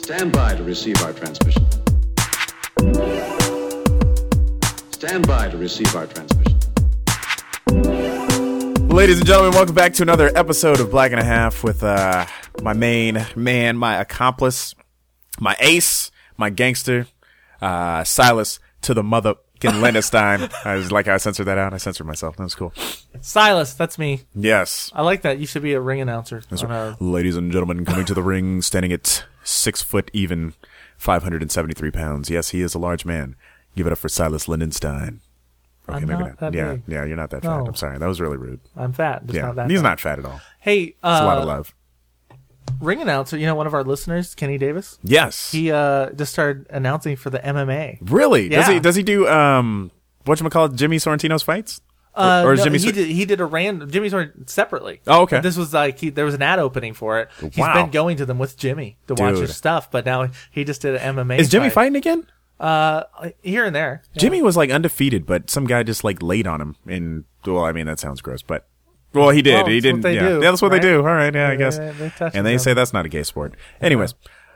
Stand by to receive our transmission. Stand by to receive our transmission. Ladies and gentlemen, welcome back to another episode of Black and a Half with my main man, my accomplice, my ace, my gangster, Silas to the motherfucking Lenestein. I censored that out. I censored myself. That was cool. Silas, that's me. Yes. I like that. You should be a ring announcer. Ladies and gentlemen, coming to the ring, standing at 6 foot even, 573 pounds. Yes, he is a large man. Give it up for Silas Lenestein. Okay, I'm maybe not not. that Yeah, big. yeah, you're not that No. fat. I'm sorry. That was really rude. I'm fat. Just Yeah, not that he's fat. not fat at all. Hey, It's a lot of love. ring announcer, one of our listeners, Kenny Davis, Yes. he just started announcing for the MMA. Really? Yeah. Does he do whatchamacallit, Jimmy Sorrentino's fights? Or is No, Jimmy he did a random Jimmy Sorrentino separately. Oh, okay. This was like there was an ad opening for it. He's Wow. been going to them with Jimmy to watch Dude. their stuff, but now he just did an MMA. Is Jimmy fight. fighting again? Here and there. Yeah. Jimmy was like undefeated, but some guy just like laid on him. That sounds gross, but he did. Well, He that's didn't. what they yeah. do, Yeah, that's what right? they do. All right, yeah, I guess. They touch And they them. say that's not a gay sport. Anyways,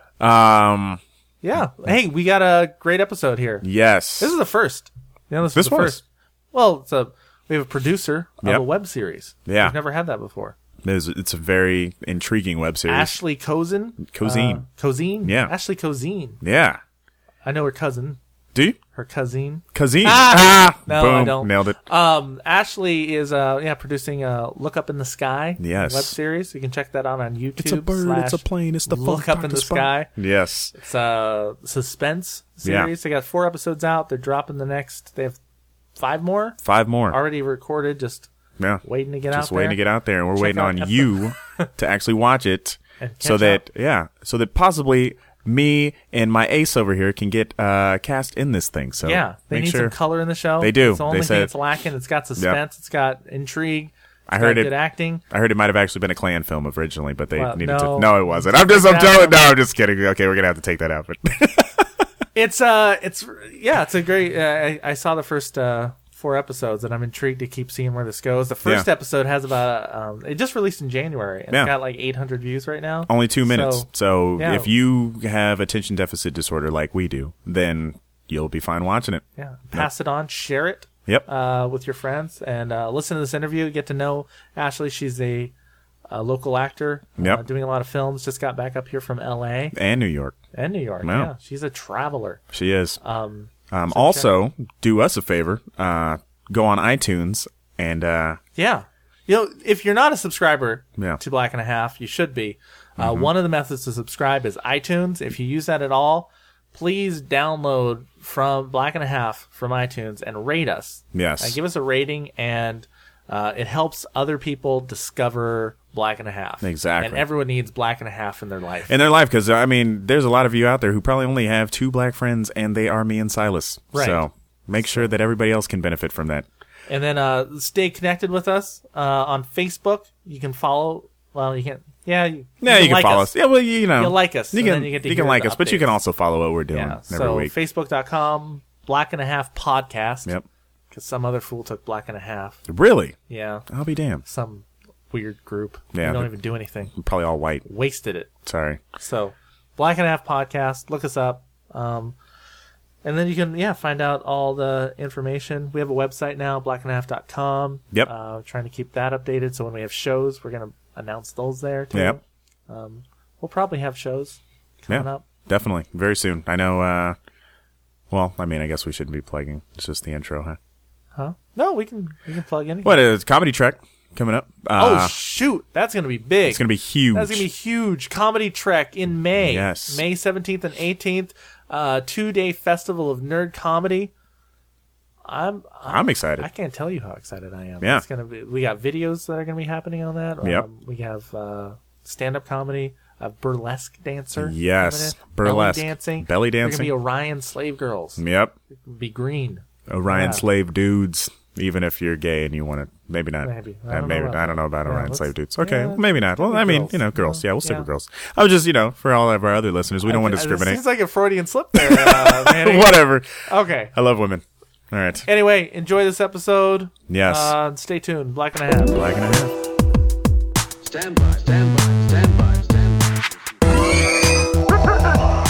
Yeah. Hey, we got a great episode here. yes, This is the first. This This is the was. first. Well, we have a producer of Yep. a web series. Yeah. We've never had that before. it's a very intriguing web series. Ashley Kozin. Cozine. Cozine? Yeah. Ashley Cozine. Yeah, I know her cousin. do you? Her cousin. Cozine. No, Boom, I don't. nailed it. Ashley is producing Look Up in the Sky Yes. web series. You can check that out on YouTube. It's a bird. It's a plane. It's the Look fun Up in part the to spot. Sky. Yes. It's a suspense series. They got 4 episodes out. They're dropping the next. They have 5 more 5 more. already recorded. Just Yeah. waiting to get out Just waiting there. to get out there, and we're Check waiting out on episode- you to actually watch it, And so catch that possibly me and my ace over here can get cast in this thing. So Yeah, they make need sure. some color in the show. They do. It's the only They thing said- it's lacking. It's got suspense. It's got intrigue. I It's heard got it. good acting. I heard it might have actually been a Klan film originally, but they Well, needed no. to. No, it wasn't. I'm just kidding. Okay, we're gonna have to take that out. But It's a great. I saw the first 4 episodes, and I'm intrigued to keep seeing where this goes. The first episode has about. It just released in January, and Yeah. it's got like 800 views right now. only 2 minutes. So yeah. if you have attention deficit disorder like we do, then you'll be fine watching it. Yeah, pass it on, share it. Yep. With your friends, and listen to this interview. Get to know Ashley. She's a local actor. Yep. Doing a lot of films. Just got back up here from L.A. And New York. and New York. Wow. Yeah, she's a traveler. She is. Also, do us a favor. Go on iTunes and Yeah. If you're not a subscriber Yeah. to Black and a Half, you should be. One of the methods to subscribe is iTunes. If you use that at all, please download from Black and a Half from iTunes and rate us. Yes. Give us a rating, and it helps other people discover Black and a Half. Exactly. And everyone needs Black and a Half in their life. in their life, because there's a lot of you out there who probably only have 2 black friends, and they are me and Silas. Right. So make sure that everybody else can benefit from that. And then stay connected with us on Facebook. You can follow. Well, you can't. Yeah, you You like can follow us. us. Yeah, well, you know, You'll like us, You and can, then you get to you hear can like the us, but you can updates. also follow what we're doing Yeah. every So week. Facebook.com Black and a Half podcast. Yep. Because some other fool took Black and a Half. Really? Yeah. I'll be damned. Some weird group. Yeah, They don't but- even do anything. I'm probably all white. Wasted it. Sorry. So Black and a Half podcast. Look us up. And then you can, find out all the information. We have a website now, blackandhalf.com. Yep. Trying to keep that updated. So when we have shows, we're going to announce those there too. Yep. We'll probably have shows coming up. Definitely. Very soon. I know, I guess we shouldn't be plugging. It's just the intro, huh? Huh? No, we can plug anything. What is Comedy Trek coming up? Oh, shoot. That's going to be big. It's going to be huge. That's going to be huge. Comedy Trek in May. Yes. May 17th and 18th. 2-day festival of nerd comedy. I'm excited. I can't tell you how excited I am. Yeah. It's gonna be. We got videos that are going to be happening on that. Yep. We have stand-up comedy, a burlesque dancer. Yes. coming in, Burlesque. belly dancing. Belly They're dancing. going to be Orion slave girls. Yep. Be green. Orion Yeah. slave dudes. Even if you're gay and you want to, maybe not. Maybe. I don't know about Orion let's- slave dudes. Okay, yeah, well, maybe not. Well, maybe girls. girls. Yeah, we'll stick Yeah. with girls. I was just, for all of our other listeners, we don't want to It discriminate. seems like a Freudian slip there, Manny. Whatever. Okay. I love women. All right. Anyway, enjoy this episode. Yes. Stay tuned. Black and a Half. Black and a half. Stand by, stand by, stand by, stand by.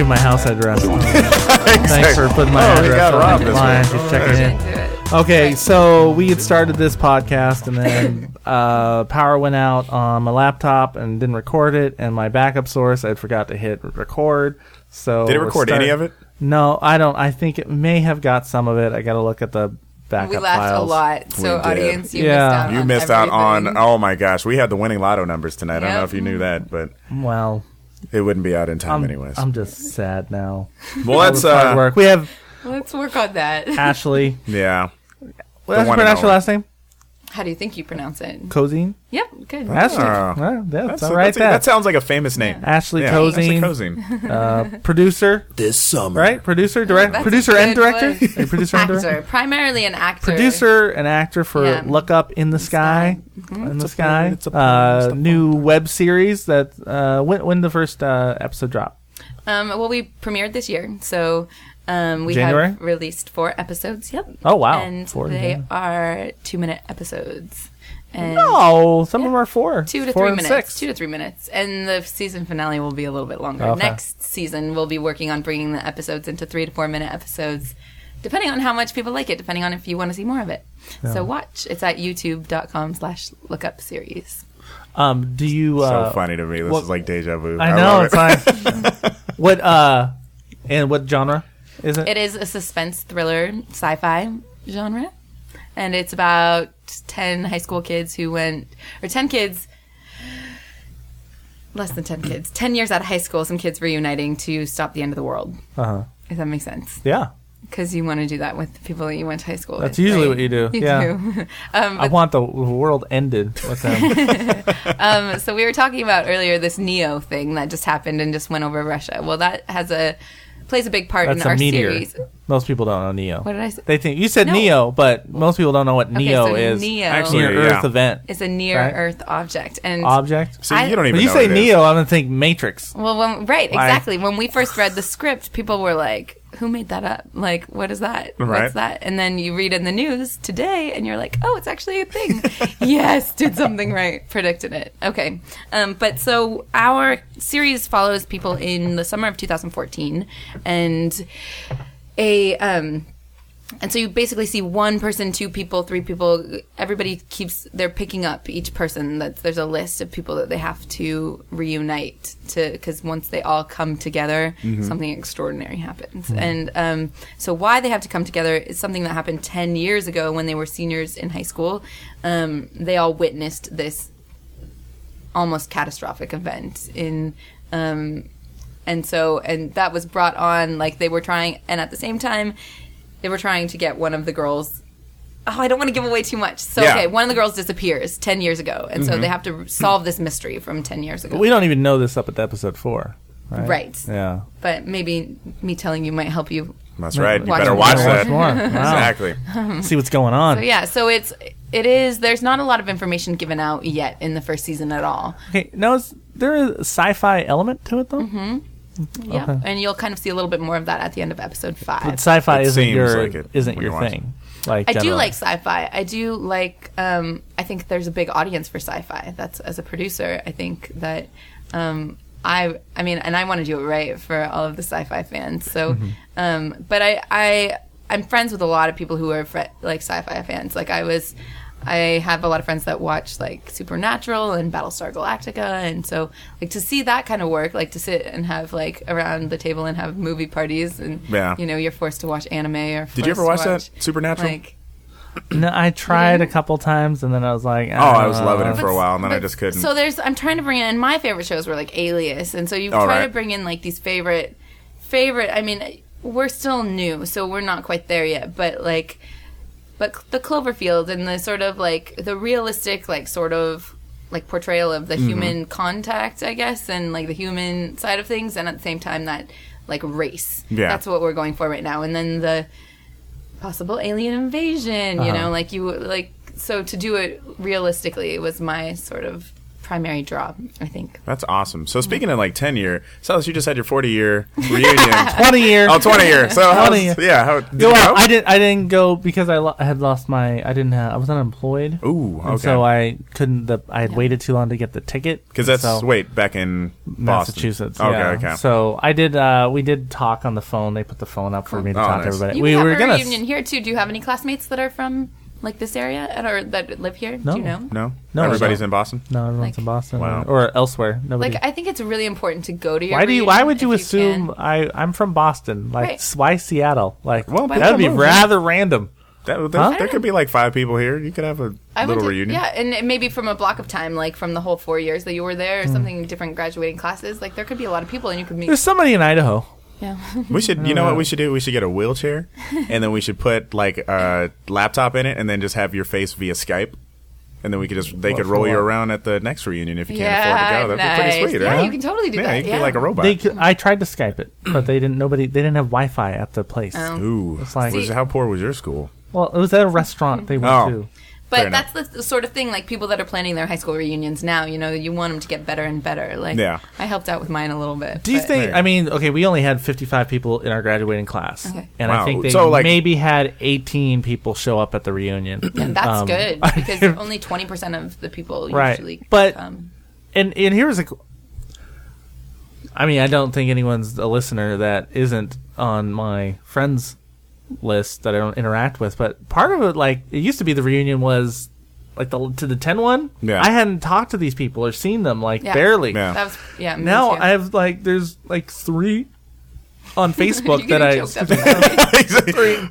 give my house address. Thanks for putting my we address got on robbed the this line. one. Just checking in. Okay, so we had started this podcast, and then power went out on my laptop and didn't record it, and my backup source, I forgot to hit record. So Did it record any of it? No, I don't. I think it may have got some of it. I got to look at the backup We laughed files. a lot, so We did. audience, you Yeah. missed out. You on missed out on, everything. oh my gosh, we had the winning lotto numbers tonight. I don't know Yep. if you knew that, but Well, it wouldn't be out in time anyways. I'm just sad now. Well, let's, Hard work. We have Let's work on that. Ashley. yeah. What else you one and pronounce your only. last name? How do you think you pronounce it? Cozine? Yep, good. Ashley. Oh. Well, that's That's all right. that sounds like a famous name. Ashley Yeah, Cozine. Ashley Cozine. Producer, This summer. right? Producer, direct, That's producer a and good director. one. Hey, producer and director. Actor, primarily an actor. Producer and actor for Yeah. Look Up in the Sky. In the Sky. it's a porn, it's a New web series that when the first episode drop. Well, we premiered this year, so we January? have released 4 episodes. Yep. Oh, wow. And 4 in they January. are 2-minute episodes. And No, some of them are 4. 2 to 4 3 and minutes. 6. 2 to 3 minutes. And the season finale will be a little bit longer. Okay. Next season, we'll be working on bringing the episodes into 3 to 4 minute episodes, depending on how much people like it, depending on if you want to see more of it. So watch. It's at youtube.com/lookupseries. Do you? So funny to me. This what- is like deja vu. I know love it's fine. What and what genre is it? It is a suspense thriller sci-fi genre, and it's about 10 high school kids who went, or 10 kids, less than 10 kids, 10 years out of high school, some kids reuniting to stop the end of the world. Uh-huh. If that makes sense. Yeah, Because you want to do that with the people that you went to high school that's with. usually right? what you do. You yeah, do. I want the world ended with them. So we were talking about earlier this Neo thing that just happened and just went over Russia. Well, that plays a big part That's in a our meteor. series. Most people don't know Neo. What did I say? They think you said No. Neo, but most people don't know what Neo so is. Neo Actually, Near yeah. Earth event. It's a near-Earth object. And Object. See, I- you don't even When you know say what it is. Neo, I'm gonna think Matrix. Well, right, Why? exactly. When we first read the script, people were like, who made that up? Like, what is that? Right. What's that? And then you read in the news today, and you're like, oh, it's actually a thing. Yes, did something right. Predicted it. Okay. But so our series follows people in the summer of 2014, and and so you basically see one person, 2 people, 3 people. Everybody they're picking up each person. There's a list of people that they have to reunite because once they all come together, something extraordinary happens. And so why they have to come together is something that happened 10 years ago when they were seniors in high school. They all witnessed this almost catastrophic event and that was brought on, like they were trying, and at the same time, they were trying to get one of the girls. Oh, I don't want to give away too much. So, Yeah. okay, one of the girls disappears 10 years ago, and so they have to solve this mystery from 10 years ago. We don't even know this up at episode 4. Right. Right. Yeah. But maybe me telling you might help you. That's right. You Watch better more. watch Watch that. more. Wow. Exactly. See what's going on. So, yeah, so it is, there's not a lot of information given out yet in the first season at all. Okay. Now, is there a sci-fi element to it though? Yeah. Okay. And you'll kind of see a little bit more of that at the end of episode 5. But sci-fi It isn't seems your like it isn't when your you watch thing. Like I do generally. like sci-fi. I do like. I think there's a big audience for sci-fi. That's as a producer. I think that. I mean, and I want to do it right for all of the sci-fi fans. So, but I'm friends with a lot of people who are like sci-fi fans. Like I have a lot of friends that watch like Supernatural and Battlestar Galactica, and so like to see that kind of work, like to sit and have like around the table and have movie parties, and Yeah. you know you're forced to watch anime or. Did you ever watch that Supernatural? Like, No, I tried a couple times and then I was like, I was loving it But- for a while, and then I but- just couldn't. So I'm trying to bring in, and my favorite shows were like Alias, and so you Oh, try right. to bring in like these favorite. I mean, we're still new, so we're not quite there yet. But the Cloverfield and the sort of like the realistic, like sort of like portrayal of the human contact, I guess, and like the human side of things, and at the same time that like race. Yeah. That's what we're going for right now, and then the possible alien invasion. You know, like so to do it realistically was my sort of primary draw, I think. That's awesome. So speaking of like 10-year, Silas, you just had your 40-year reunion. 20 year. Oh, 20-year. So how? 20 year. Yeah. How? Did Well, you go? I didn't go because I had lost my. I was unemployed. Ooh. Okay. And so I couldn't. I had waited too long to get the ticket. Because that's so, back in Boston. Massachusetts. Okay. Yeah. Okay. So I did. We did talk on the phone. They put the phone up for me to Oh, talk nice. to everybody. You we have were a gonna. reunion here too. Do you have any classmates that are from like this area or that live here? No. Do you know? No. No, Everybody's no. in Boston. No, everyone's Like- in Boston Wow. or elsewhere. Nobody. Like I think it's really important to go to your. Why do you? Why reunion would you if assume can. I'm from Boston? Like, Right. why Seattle? Like, Well, that would be people move. rather random. There could be like 5 people here. You could have a I went little to- reunion. Yeah, and maybe from a block of time, like from the whole 4 years that you were there, or something different graduating classes. Like there could be a lot of people, and you could meet. There's somebody in Idaho. Yeah. We should. You know what we should do? We should get a wheelchair, and then we should put like a laptop in it, and then just have your face via Skype. And then we could they could roll you around at the next reunion if you can't afford to go. That'd be pretty sweet, Yeah, right? you can totally do Yeah, that. you could be like a robot. I tried to Skype it, but they didn't. They didn't have Wi-Fi at the place. Oh. Ooh, It's like- how poor was your school? Well, it was at a restaurant they went Oh. to. Fair But that's the sort of thing, like people that are planning their high school reunions now, you know, you want them to get better and better. Like, Yeah. I helped out with mine a little bit. Do you but- think? Right. I mean, okay, we only had 55 people in our graduating class, Okay. and Wow. I think they So, like- maybe had 18 people show up at the reunion. And that's good because I- only 20% of the people Right. usually But- come. And here's a. I mean, I don't think anyone's a listener that isn't on my friends list that I don't interact with. But part of it, like, it used to be the reunion was like to the 10 one. Yeah. I hadn't talked to these people or seen them like Yeah. barely. Yeah. That was, yeah. me Now too. I have like there's like 3 on Facebook You're that getting choked up already.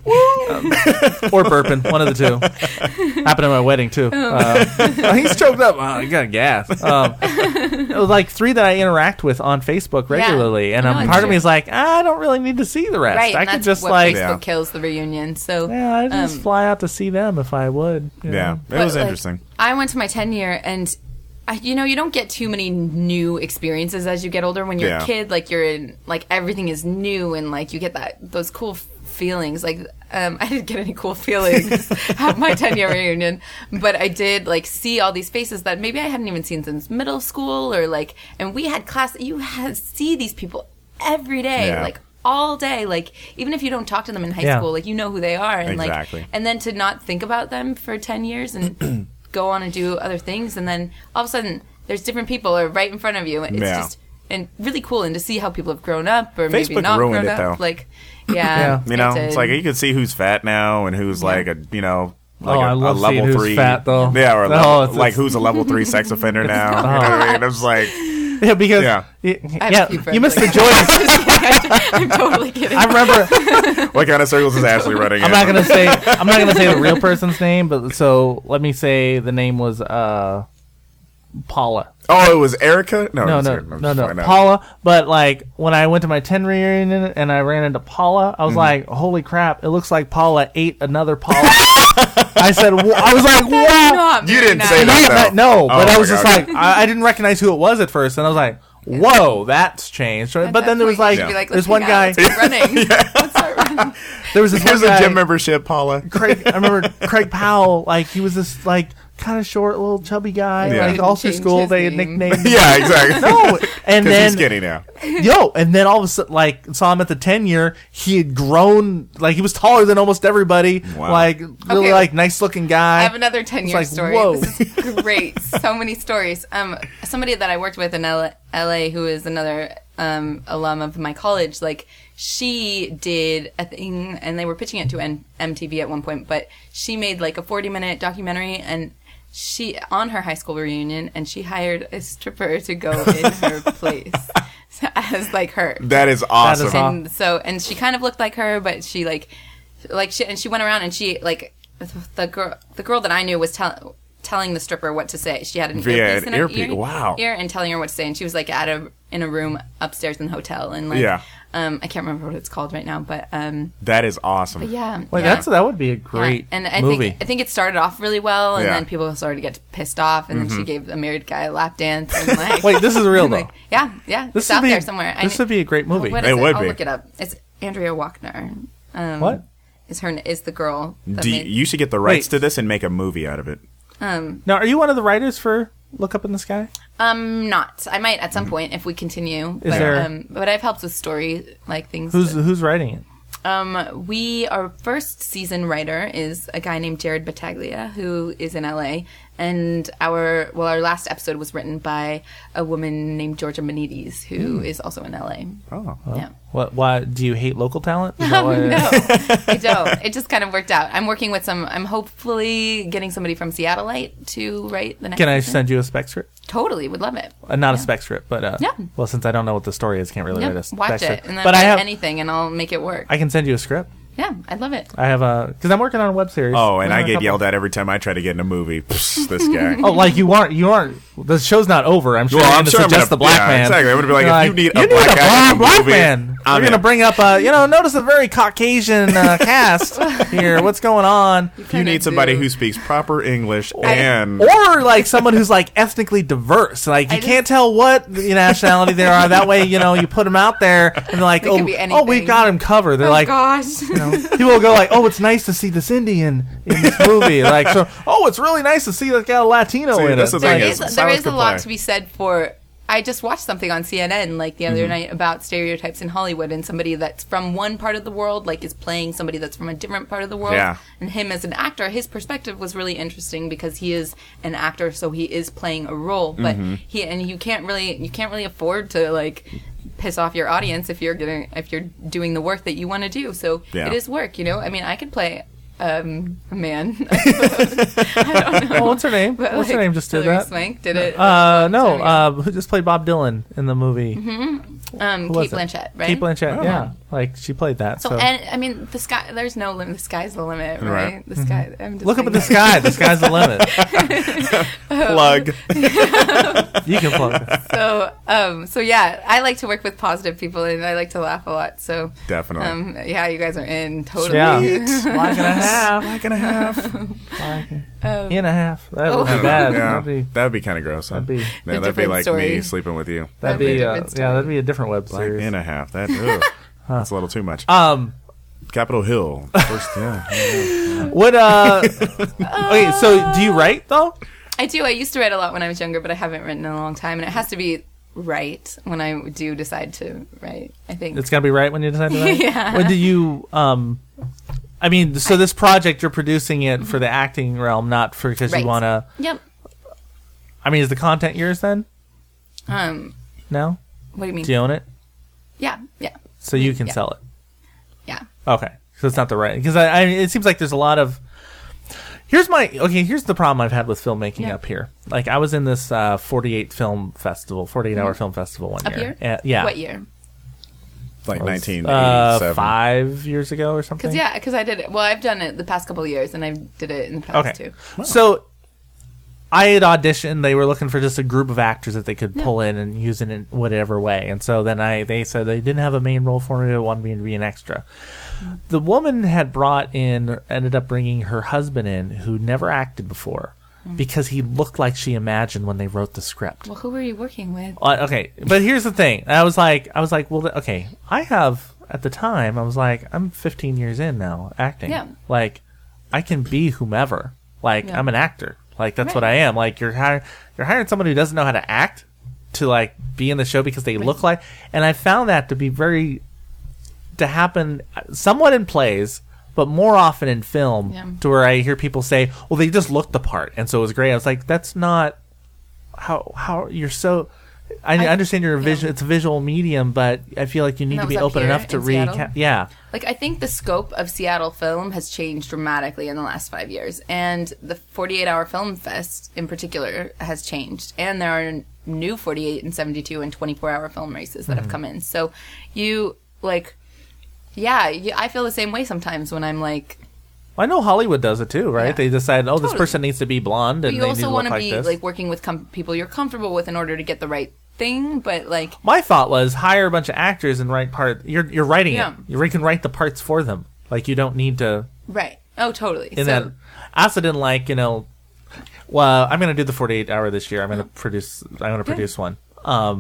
or burping, one of the two. Happened at my wedding too. He's choked up. Oh, you got gas. It was like 3 that I interact with on Facebook regularly, and No, it's part of true. me is like, I don't really need to see the rest. Right, I and could that's just what like, Facebook Yeah. kills the reunion. So yeah, I'd just fly out to see them if I would. you Yeah, know. it was like, interesting. I went to my 10-year and you know, you don't get too many new experiences as you get older. When you're Yeah. a kid, like you're in, like everything is new and like you get those cool feelings. Like I didn't get any cool feelings at my 10-year reunion, but I did like see all these faces that maybe I hadn't even seen since middle school or like, and we had class. You had see these people every day, Yeah. like all day. Like even if you don't talk to them in high Yeah. school, like you know who they are, and Exactly. like, and then to not think about them for 10 years and go on and do other things, and then all of a sudden there's different people are right in front of you. It's Yeah. just and really cool, and to see how people have grown up or Facebook maybe not ruined grown it, up. though. Like, Yeah. You know, did. it's like you can see who's fat now and who's like a like I love a level seeing who's 3 fat, though. Yeah, or a No, level, it's- like who's a level 3 sex offender now. You know what I mean? It's like Yeah, because Yeah. I have a few friends you missed like the joy. I'm totally kidding. I remember. what kind of circles is Ashley running? I'm in? not gonna say. I'm not gonna say the real person's name, but so let me say the name was Paula. Oh, it was Erica. No, No, it's no, Erica. I'm no, just no, finding out. Paula. But like when I went to my 10 reunion and I ran into Paula, I was like, "Holy crap! It looks like Paula ate another Paula." I said, I was like, "Wow!" Not You very didn't nice. say that. though. No, but Oh I was my just God. like, I didn't recognize who it was at first, and I was like, "Whoa, that's changed." At But that then there was point, you like, should be like, there's let's one hang out, guy. let's get running. Let's start running. There was this Here's one a guy. gym membership, Paula. Craig, I remember Craig Powell. Like he was this like kind of short, little chubby guy. Yeah. Like all through Change school, his they had name. nicknamed. Yeah, exactly. No, and Because then he's skinny now. and then all of a sudden, like, saw him at the 10-year. He had grown, like, he was taller than almost everybody. Wow. Like, really, Okay. like, nice looking guy. I have another 10-year like, story. whoa. This is great. So many stories. Somebody that I worked with in LA who is another alum of my college, like, she did a thing, and they were pitching it to MTV at one point, but she made, like, a 40-minute documentary, and she, on her high school reunion, and she hired a stripper to go in her place as, like, her. That is awesome. That is awesome. And so, and she kind of looked like her, but she she went around and she like the girl that I knew was telling the stripper what to say. She had an Via earpiece an in her earpiece. Wow. ear and telling her what to say. And she was like in a room upstairs in the hotel. And like, Yeah. I can't remember what it's called right now, but That is awesome. yeah. Like, yeah. that would be a Yeah. great And I movie. think it started off really well, and Yeah. then people started to get pissed off, and then she gave a married guy a lap dance. And like, Wait, this is real, though. like, yeah, This it's out would be- there somewhere. This would be a great movie. What It is would I'll be. look it up. It's Andrea Wachner. What? Is the girl that Do you, made, you should get the rights Wait. to this and make a movie out of it. Now, are you one of the writers for Look Up in the Sky? Not. I might at some point if we continue. Is But, there- but I've helped with story things. Who's writing it? Our first season writer is a guy named Jared Battaglia, who is in LA, and our last episode was written by a woman named Georgia Menides, who is also in LA. Oh. Yeah. What? Why do you hate local talent? Is that why- No, I don't. It just kind of worked out. I'm working with I'm hopefully getting somebody from Seattleite to write the next Can I season. send you a spec script? Totally, would love it. Not a spec script, but Yeah. Well, since I don't know what the story is, can't really write a Yep, spec watch script. it, and then but write I have anything, and I'll make it work. I can send you a script. Yeah, I'd love it. I have because I'm working on a web series. Oh, and I have a get couple- yelled at every time I try to get in a movie. Psst, this guy. Oh, like you aren't. The show's not over. I'm sure Well, you're I'm going to sure I'm suggest gonna- the black yeah, man. exactly. I'm gonna be like, You're if you need a black guy in a black movie, man. I'm We're going to in. bring up notice a very Caucasian cast here. What's going on? If you need somebody who speaks proper English and Or like someone who's like ethnically diverse. Like you can't tell what nationality they are. That way, you put them out there and they're like, They could be oh, anything. we've got him covered. They're like, gosh. people will go like, oh, it's nice to see this Indian in this movie. Like, so, oh, it's really nice to see that got a Latino See, in that's it. the thing Like, is- There Silas is a could lot play. to be said for. I just watched something on CNN like the other night about stereotypes in Hollywood, and somebody that's from one part of the world like is playing somebody that's from a different part of the world. Yeah. And him as an actor, his perspective was really interesting because he is an actor, so he is playing a role. But you can't really afford to like piss off your audience if you're doing the work that you want to do. So Yeah. it is work, I mean, I could play a man. I don't know. oh, what's her name? But, What's her like, name? Just did Hilary that. Swank did it. No. Who just played Bob Dylan in the movie? Kate was it? Blanchett, right? Kate Blanchett. Oh. Yeah, like she played that. So, And I mean, the sky. There's no limit. The sky's the limit, right? Right. The sky. I'm just look up at saying the sky. The sky's the limit. plug. You can plug. So yeah, I like to work with positive people, and I like to laugh a lot. So Definitely. yeah, you guys are in totally. Yeah, like and a half. Like and a half. In a half. That would be bad. Yeah, that'd be kind of gross. Huh? That'd be- Yeah, that'd be different like story. me sleeping with you. That'd That'd be be a different story. that'd be a different web Like series. and a half. That's a little too much. Capitol Hill. First, yeah. What? Okay, so do you write though? I do. I used to write a lot when I was younger, but I haven't written in a long time, and it has to be right when I do decide to write. I think It's gotta be right when you decide to write. Yeah. When do you? I mean, so this project you're producing it for the acting realm, not for because Right. you want to. Yep. I mean, is the content yours then? No. What do you mean? Do you own it? Yeah. Yeah. So you can Yeah. sell it. Yeah. Okay, so it's not the right because I it seems like there's a lot of. Here's the problem I've had with filmmaking Yeah. up here. Like I was in this 48 film festival, 48-hour film festival one Up year. here? Yeah. What year? Like It was, 1987. 5 years ago or something. Because I did it. Well, I've done it the past couple of years, and I did it in the past Okay. too. So I had auditioned. They were looking for just a group of actors that they could pull in and use it in whatever way. And so then they said they didn't have a main role for me. They wanted me to be an extra. The woman had ended up bringing her husband in who never acted before because he looked like she imagined when they wrote the script. Well, who were you working with? Okay, but here's the thing. I was like, well, okay, I have, at the time, I was like, I'm 15 years in now acting. Yeah. Like, I can be whomever. Like, Yeah. I'm an actor. Like, that's what Right. I am. Like, you're hiring someone who doesn't know how to act to, like, be in the show because they look like, and I found that to be to happen somewhat in plays, but more often in film, Yeah. to where I hear people say, well, they just looked the part, and so it was great. I was like, that's not how you're so... I understand you're it's a visual medium, but I feel like you need that to be was up open here enough to in Seattle? Yeah. Like, I think the scope of Seattle film has changed dramatically in the last 5 years. And the 48-hour film fest, in particular, has changed. And there are new 48 and 72 and 24-hour film races that have come in. So you, like... Yeah, I feel the same way sometimes when I'm like... I know Hollywood does it too, right? Yeah. They decide, this Totally. person needs to be blonde, But and you they need also to want look to like be this. like working with people you're comfortable with in order to get the right thing, but like... My thought was hire a bunch of actors and write part. You're writing Yeah. it. You can write the parts for them. Like you don't need to. Right. Oh, totally. In that, I also didn't like well, I'm going to do the 48-hour this year. I'm going to produce one.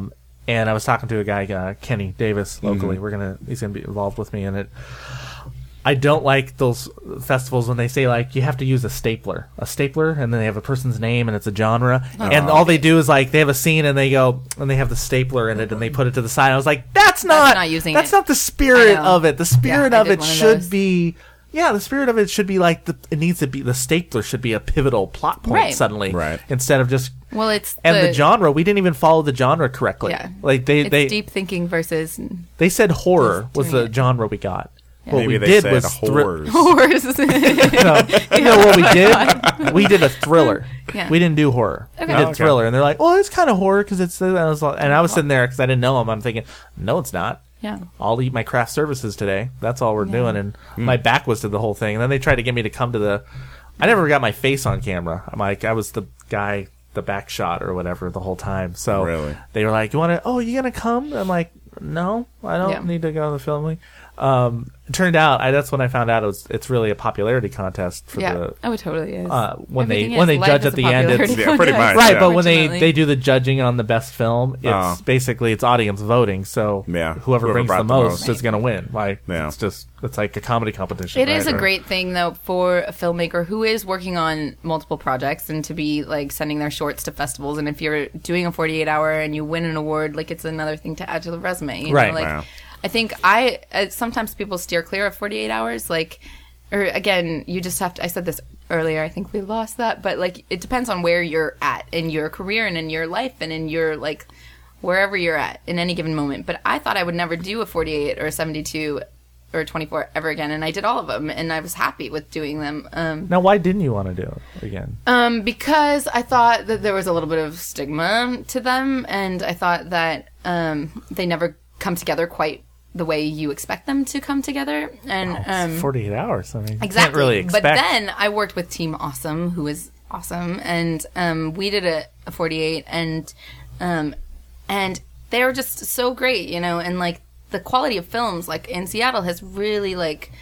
And I was talking to a guy, Kenny Davis, locally. He's going to be involved with me in it. I don't like those festivals when they say like you have to use a stapler, and then they have a person's name and it's a genre, and all they do is like they have a scene and they go and they have the stapler in it and they put it to the side. I was like, that's not the spirit of it. The spirit of it should be. Yeah, the spirit of it should be like it needs to be the stapler should be a pivotal plot point suddenly, instead of just the genre. We didn't even follow the genre correctly. Yeah, like they deep thinking versus. They said horror was the genre we got. Yeah. What we did was horrors. Horrors. No, what we did? We did a thriller. Yeah. We didn't do horror. Okay. We did thriller, and they're like, "Well, it's kind of horror because it's." And I was sitting there because I didn't know them. I'm thinking, "No, it's not." Yeah. I'll eat my craft services today. That's all we're doing. And my back was to the whole thing. And then they tried to get me to come to the. I never got my face on camera. I'm like, I was the guy, the back shot or whatever the whole time. So they were like, "You want to? Oh, you gonna come?" I'm like, "No, I don't need to go to the filming." It turned out that's when I found out it's really a popularity contest for the. Oh, it totally is. When they judge at the end, it's pretty much right. But when they do the judging on the best film, it's basically it's audience voting. So whoever brings the most is going to win. Like it's like a comedy competition. It is a great thing though for a filmmaker who is working on multiple projects and to be like sending their shorts to festivals. And if you're doing a 48-hour and you win an award, like it's another thing to add to the resume. You know? Like, I think sometimes people steer clear of 48 hours, like, or again, you just have to, I said this earlier, I think we lost that, but like, it depends on where you're at in your career and in your life and in your, like, wherever you're at in any given moment. But I thought I would never do a 48 or a 72 or 24 ever again, and I did all of them, and I was happy with doing them. Now, why didn't you want to do it again? Because I thought that there was a little bit of stigma to them, and I thought that they never come together quite the way you expect them to come together. And 48 hours. I mean, exactly. You can't really expect. But then I worked with Team Awesome, who is awesome, and we did a 48, and they were just so great, you know, and like the quality of films like in Seattle has really like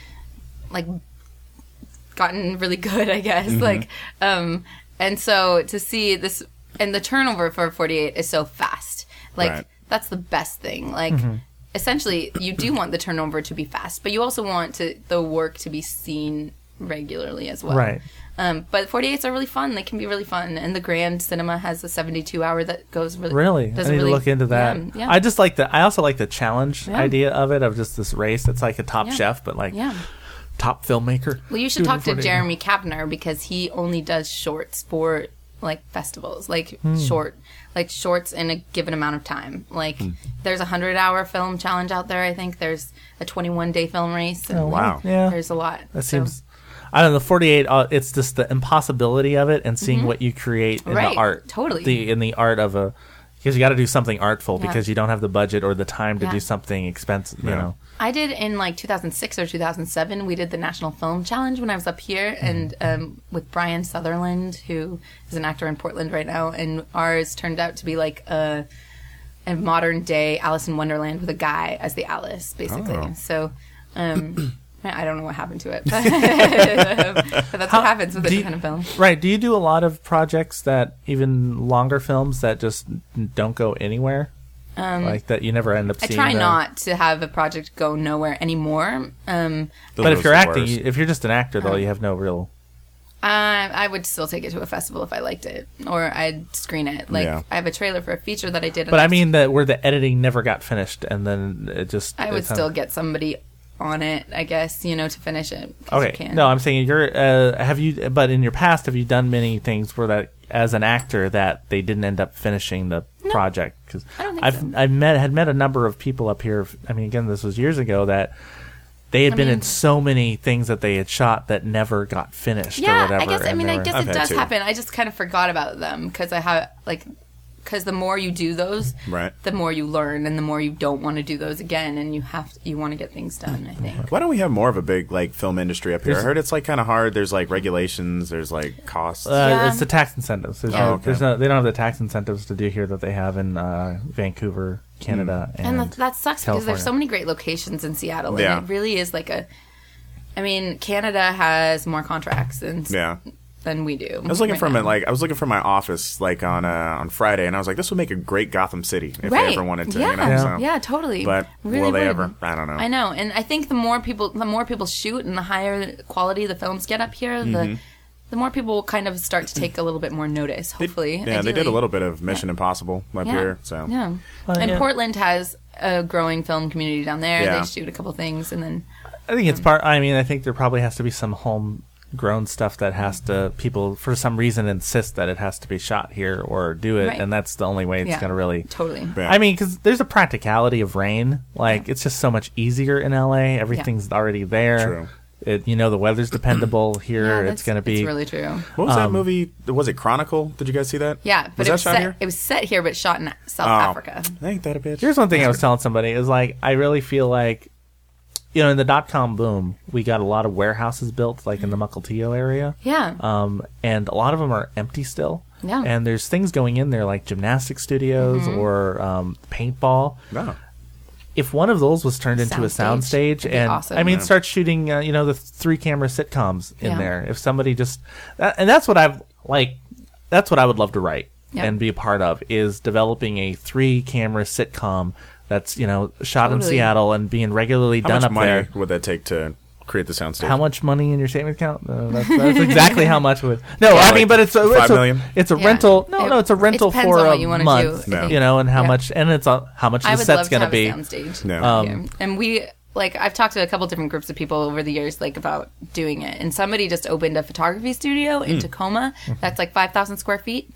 gotten really good, I guess. Like and so to see this, and the turnover for 48 is so fast. Like that's the best thing. Like essentially, you do want the turnover to be fast, but you also want the work to be seen regularly as well. Right. But 48s are really fun. They can be really fun. And the Grand Cinema has a 72-hour that goes really... Really? I need to look into that. Yeah. I just like I also like the challenge idea of it, of just this race. It's like a Top Chef, but like top filmmaker. Well, you should talk to Jeremy Kavner because he only does shorts for like festivals, like shorts in a given amount of time. Like there's a 100-hour film challenge out there. I think there's a 21-day film race. And there's a lot. That seems. I don't know. The 48. It's just the impossibility of it and seeing what you create in the art. Totally. In the art of because you got to do something artful because you don't have the budget or the time to do something expensive. You know. I did in like 2006 or 2007. We did the National Film Challenge when I was up here, and with Brian Sutherland, who is an actor in Portland right now. And ours turned out to be like a modern day Alice in Wonderland with a guy as the Alice, basically. Oh. So I don't know what happened to it, but that's what happens with this kind of film. Right. Do you do a lot of projects even longer films that just don't go anywhere? Like that you never end up seeing? I try not to have a project go nowhere anymore. But if you're acting, if you're just an actor, though, you have no real... I would still take it to a festival if I liked it, or I'd screen it. Like I have a trailer for a feature that I did. But I mean where the editing never got finished, and then it just... I would still get somebody on it, I guess, to finish it. Okay. No, I'm saying but in your past, have you done many things where that, as an actor, that they didn't end up finishing the project? Because I've met a number of people up here. I mean, again, this was years ago, that they had been in so many things that they had shot that never got finished or whatever. I guess it does happen. I just kind of forgot about them because I have because the more you do those, the more you learn, and the more you don't want to do those again, and you want to get things done, I think. Why don't we have more of a big film industry up here? I heard it's kind of hard. There's regulations. There's costs. It's the tax incentives. They don't have the tax incentives to do here that they have in Vancouver, Canada, and that sucks because there's so many great locations in Seattle, and it really is Canada has more contracts, and than we do. I was looking for my office like on Friday, and I was like, this would make a great Gotham City if they ever wanted to. Yeah, you know? So, yeah, totally. But really will they would. ever? I don't know. I know, and I think the more people shoot, and the higher quality the films get up here, the more people will kind of start to take a little bit more notice. Hopefully, they did a little bit of Mission Impossible up here. So yeah, and Portland has a growing film community down there. Yeah. They shoot a couple things, and then I think it's part. I mean, I think there probably has to be some homegrown stuff that has to people for some reason insist that it has to be shot here or do it, Right. and that's the only way it's going to really. totally. Yeah. I mean, because there's a practicality of rain. Like it's just so much easier in LA. Everything's already there. True. The weather's dependable here. Yeah, it's going to be. It's really true. What was that movie? Was it Chronicle? Did you guys see that? Yeah, Was but that it was shot set. here? It was set here, but shot in South Oh. Africa. Ain't that a bitch? Here's one thing I was telling somebody is like I really feel like, in the .com boom, we got a lot of warehouses built like in the Mukilteo area. Yeah. And a lot of them are empty still. Yeah. And there's things going in there like gymnastic studios or paintball. No. If one of those was turned into a Soundstage. soundstage, That'd be and awesome. I mean, Yeah. start shooting, the 3-camera sitcoms in Yeah. there. If somebody just, and that's what I've like, that's what I would love to write Yeah. and be a part of is developing a 3-camera sitcom that's shot in Totally. Seattle and being regularly How done much up money there. would that take to create the soundstage? How much money in your savings account? That's exactly how much would. No, Yeah, I like mean, but it's a $5 million? It's a Yeah. rental. No, it's a It rental depends for on a what you wanna month. do, I think. And how Yeah. much, and it's how much I the would set's love to going to have be. a soundstage. No. here. And we I've talked to a couple different groups of people over the years like about doing it, and somebody just opened a photography studio in Tacoma that's like 5,000 square feet,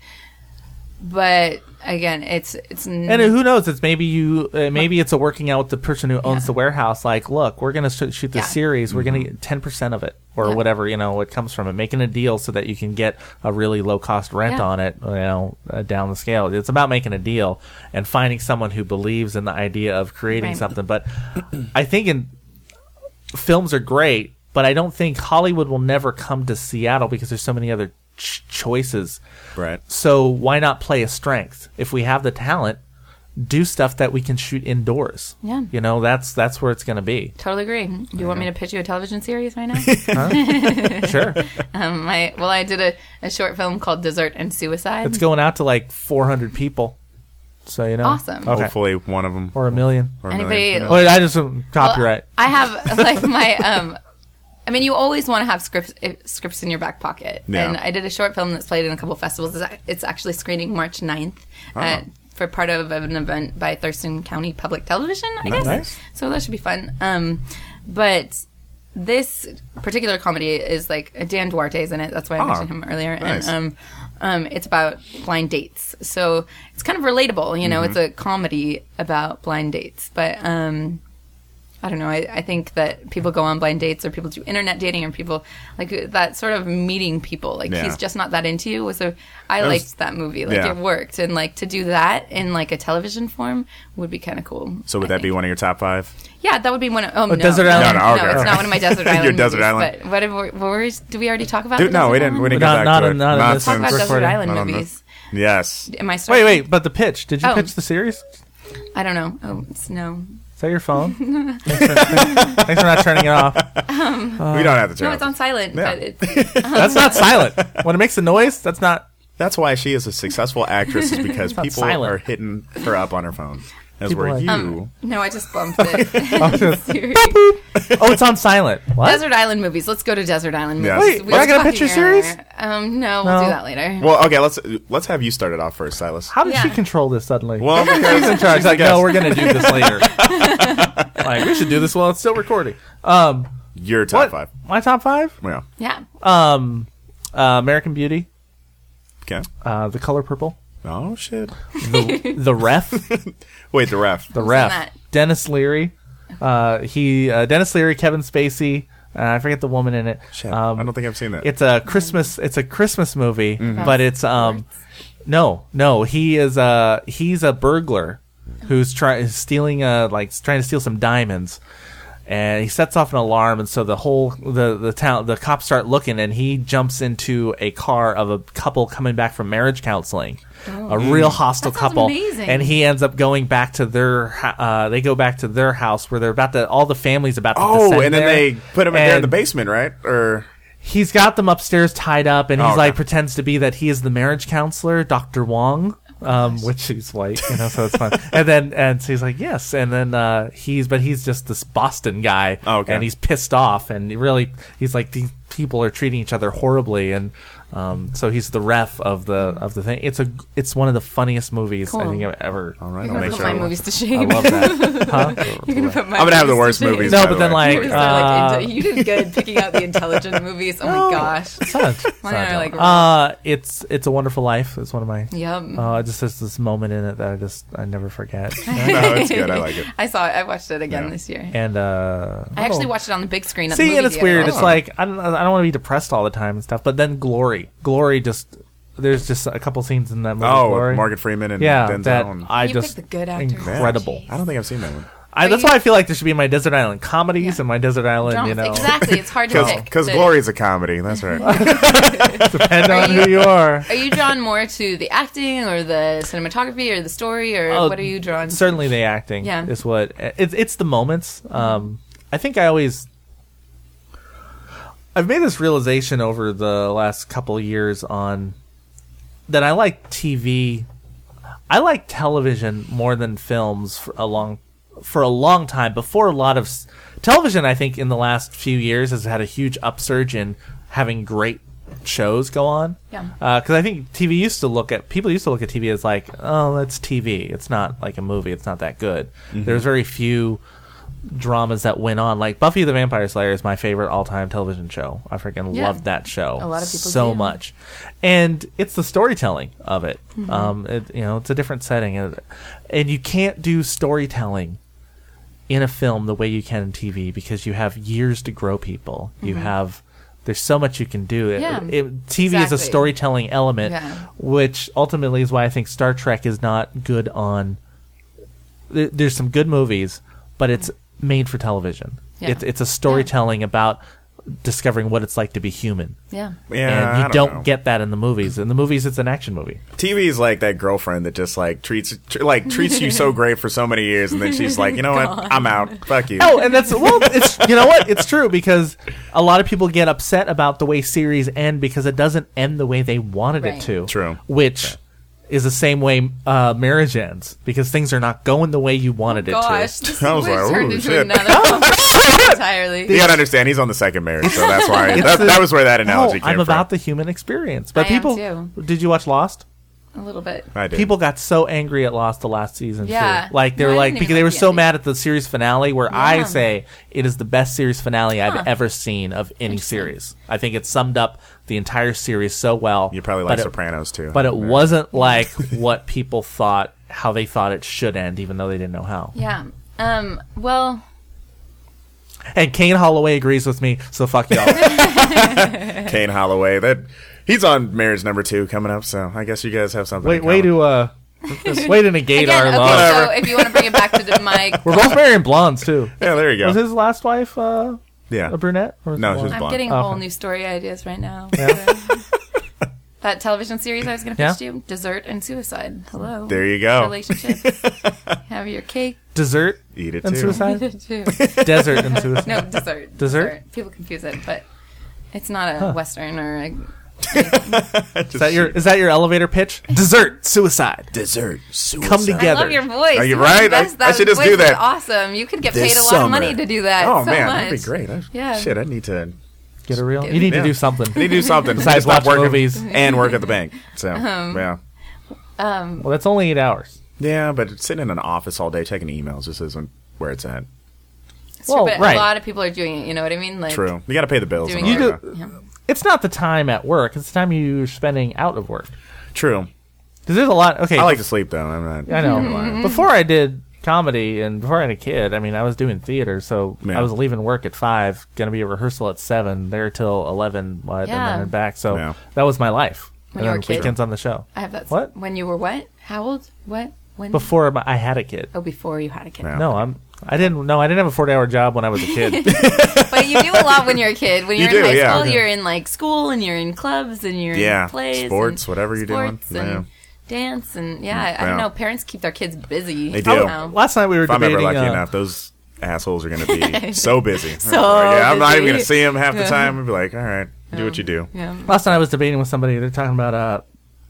but again, it's And who knows? It's maybe maybe it's a working out with the person who owns Yeah. the warehouse. Like, look, we're going to shoot this Yeah. series. We're going to get 10% of it, or Yeah. whatever what comes from it. Making a deal so that you can get a really low cost rent Yeah. on it. Down the scale. It's about making a deal and finding someone who believes in the idea of creating Right. something. But I think films are great, but I don't think Hollywood will never come to Seattle because there's so many other choices. Right. So why not play a strength? If we have the talent, do stuff that we can shoot indoors. Yeah. That's where it's going to be. totally agree. Do you want me to pitch you a television series right now? Sure. I did a short film called Dessert and Suicide. It's going out to like 400 people. So, Awesome. Okay. Hopefully one of them. Or 1 million. Or a Anybody- million. Wait, I just Well, copyright. I have like my I mean, you always want to have scripts in your back pocket. Yeah. And I did a short film that's played in a couple of festivals. It's actually screening March 9th for part of an event by Thurston County Public Television, I guess. Nice. So that should be fun. But this particular comedy is like Dan Duarte's in it. That's why I mentioned him earlier. Nice. And it's about blind dates. So it's kind of relatable, It's a comedy about blind dates. But I don't know. I think that people go on blind dates, or people do internet dating, or people like that sort of meeting people. Like Yeah. he's just not that into you. So I liked that movie. Like yeah. it worked, and like to do that in like a television form would be kind of cool. So would I that be think. one of your top 5? Yeah, that would be one of. Oh, no, Desert Island? No, okay, it's okay. not one of my Desert Island. Your Desert movies, Island. But did we already talk about? Dude, the no, we Desert didn't. We Island? didn't get Not- back to it. not in this Talk about since Desert recording. Island Not on movies. Yes. Am I starting? Wait, but the pitch. Did you Oh. pitch the series? I don't know. Oh, it's no. Is that your phone? Thanks for not turning it off. We don't have to turn No, it it's off. on silent. Yeah. But it's That's not silent. When it makes a noise, that's not. That's why she is a successful actress, is because not people silent. are hitting her up on her phone. As People were are- you. no, I just bumped it. Siri. Oh, it's on silent. What? Desert Island movies. Let's go to Desert Island movies. Yeah. Wait, We we're not were gonna talking pitch your earlier. series? No, we'll No. do that later. Well, okay, let's have you start it off first, Silas. How did she Yeah. control this suddenly? Well, She's because in charge. she's the Like, guest. no, we're gonna do this later. Like, we should do this while it's still recording. Your top What? 5. My top 5? Yeah. Yeah. American Beauty, Okay. The Color Purple, Oh shit. The Ref, Wait, the ref. The Who's Ref, in that? Dennis Leary. Dennis Leary, Kevin Spacey. I forget the woman in it. Shit. I don't think I've seen that. It's a Christmas movie, Mm-hmm. but it's no. He's a burglar who's trying to steal some diamonds, and he sets off an alarm, and so the cops start looking, and he jumps into a car of a couple coming back from marriage counseling. A real hostile That sounds couple, amazing. and he ends up going back to they go back to their house where they're all the family's about to Oh, descend and then there. they put him in there in And- the basement, right? Or he's got them upstairs tied up, and he's okay. like pretends to be that he is the marriage counselor, Dr. Wong, which he's white, so it's fun. and so he's like, yes, and then he's just this Boston guy, Okay. and he's pissed off, and he's like, these people are treating each other horribly, and so he's the ref of the thing. It's one of the funniest movies I think I've ever. All right, You're I'll gonna make put sure. my I movies to I shame. love that. Huh? You're gonna put my I'm gonna have the movies worst to shame. movies. No, by but the then way. like Because they're like, you did good picking out the intelligent movies. Oh my gosh. Mine are like, It's A Wonderful Life. It's one of my. yep. Just there's this moment in it that I never forget. No, it's good. I like it. I saw it. I watched it again Yeah. this year. And I actually watched it on the big screen. At the see, movie and it's theater. weird. It's like I don't want to be depressed all the time and stuff. But then Glory just there's just a couple scenes in that movie. Oh, Glory. with Morgan Freeman and Yeah, Denzel. that and- I You just picked the good actors. incredible. I don't think I've seen that one. That's why I feel like there should be my Desert Island comedies and my Desert Island, Dramas. Exactly. It's hard to pick. Because Glory's a comedy. That's right. depend on who you are. Are you drawn more to the acting or the cinematography or the story or what are you drawn to? Certainly, the acting is what it's the moments. I think I've made this realization over the last couple of years on that I like TV. I like television more than films for a long time. Before a lot of television, I think in the last few years has had a huge upsurge in having great shows go on. Yeah. Because I think people used to look at TV as like, oh, that's TV. It's not like a movie. It's not that good. There's very few dramas that went on. Like Buffy the Vampire Slayer is my favorite all-time television show. I freaking loved that show. A lot of people so do. much, and it's the storytelling of it. It's a different setting, and you can't do storytelling in a film the way you can in TV because you have years to grow people. You have there's so much you can do. Yeah, TV is a exactly. storytelling element, Yeah. which ultimately is why I think Star Trek is not good on. There's some good movies, but it's made for television. Yeah. It's a storytelling about discovering what it's like to be human. Yeah. Yeah, And you I don't know. get that in the movies. In the movies, it's an action movie. TV is like that girlfriend that just like treats you so great for so many years, and then she's like, you know what, I'm out. Fuck you. Oh, and it's you know what? It's true because a lot of people get upset about the way series end because it doesn't end the way they wanted it Right. to. True. Which is the same way marriage ends because things are not going the way you wanted it Gosh, to. this I was was like, turned ooh, into shit. another conversation entirely. You gotta understand, he's on the second marriage, so that's why that was where that analogy No, came I'm from. about the human experience. But I am people, too. did you watch Lost? A little bit. I did. People got so angry at Lost the last season. Yeah. Too. Like they No, were I like didn't because even they were like so it. mad at the series finale. Where I Yeah. say it is the best series finale I've ever seen of any series. I think it summed up the entire series so well. You probably but like it- Sopranos too. but it Yeah. wasn't like what people thought, how they thought it should end, even though they didn't know how. Yeah. Well, And Kane Holloway agrees with me, so fuck y'all. Kane Holloway. He's on marriage number 2 coming up, so I guess you guys have something. in way common. to way to negate again, our okay, love. so if you want to bring it back to my... We're both marrying blondes too. Yeah, there you go. Was his last wife yeah. a brunette? Or was No, it she was blonde? I'm blonde. getting Okay. whole new story ideas right now. Yeah. That television series I was going to Yeah. pitch to you, Dessert and Suicide. Hello. There you go. Relationships. Have your cake. Dessert Eat it and too. suicide. Too. Desert and suicide. No, dessert. Dessert? People confuse it, but it's not a Western or a... Is that your elevator pitch? Dessert, suicide. Dessert? Suicide. Come together. I love your voice. Are you You have the right? best- I should just voice do is that. Awesome. You could get This paid a lot of summer. money to do that. Oh so man, much. that'd be great. Yeah. Shit, I need to Get a real. You need to Yeah. do something. I need to do something Besides Stop watch working movies. and work at the bank. So yeah, Well, that's only 8 hours. yeah, but sitting in an office all day checking emails just isn't where it's at. It's true, Well, but right. a lot of people are doing it. You know what I mean? Like True, you got to pay the bills. doing and all You that. do- Yeah. It's not the time at work. It's the time you're spending out of work. True. Because there's a lot. Okay, I like to sleep though. I'm not. I know. Before I did comedy and before I had a kid, I mean, I was doing theater, so Yeah. I was leaving work at 5, going to be a rehearsal at 7, there till 11, and Yeah. then back. So Yeah. that was my life. When and you were then a kid? weekends on the show. I have that. What? When you were what? How old? What? When? Before I had a kid. Oh, before you had a kid. Yeah. No, I didn't have a 40-hour job when I was a kid. But you do a lot when you're a kid. When you're You in do, high yeah. school, you're in like school and you're in clubs and you're Yeah. in plays, Sports, and whatever you're doing. sports and dance and I Yeah. don't know. Parents keep their kids busy. They do. somehow. Last night we were If I'm debating. ever lucky enough, those assholes are going to be so busy. So I'm not even busy. going to see them half the time. I'd be like, all right, Do what you do. Yeah. Last night I was debating with somebody. They're talking about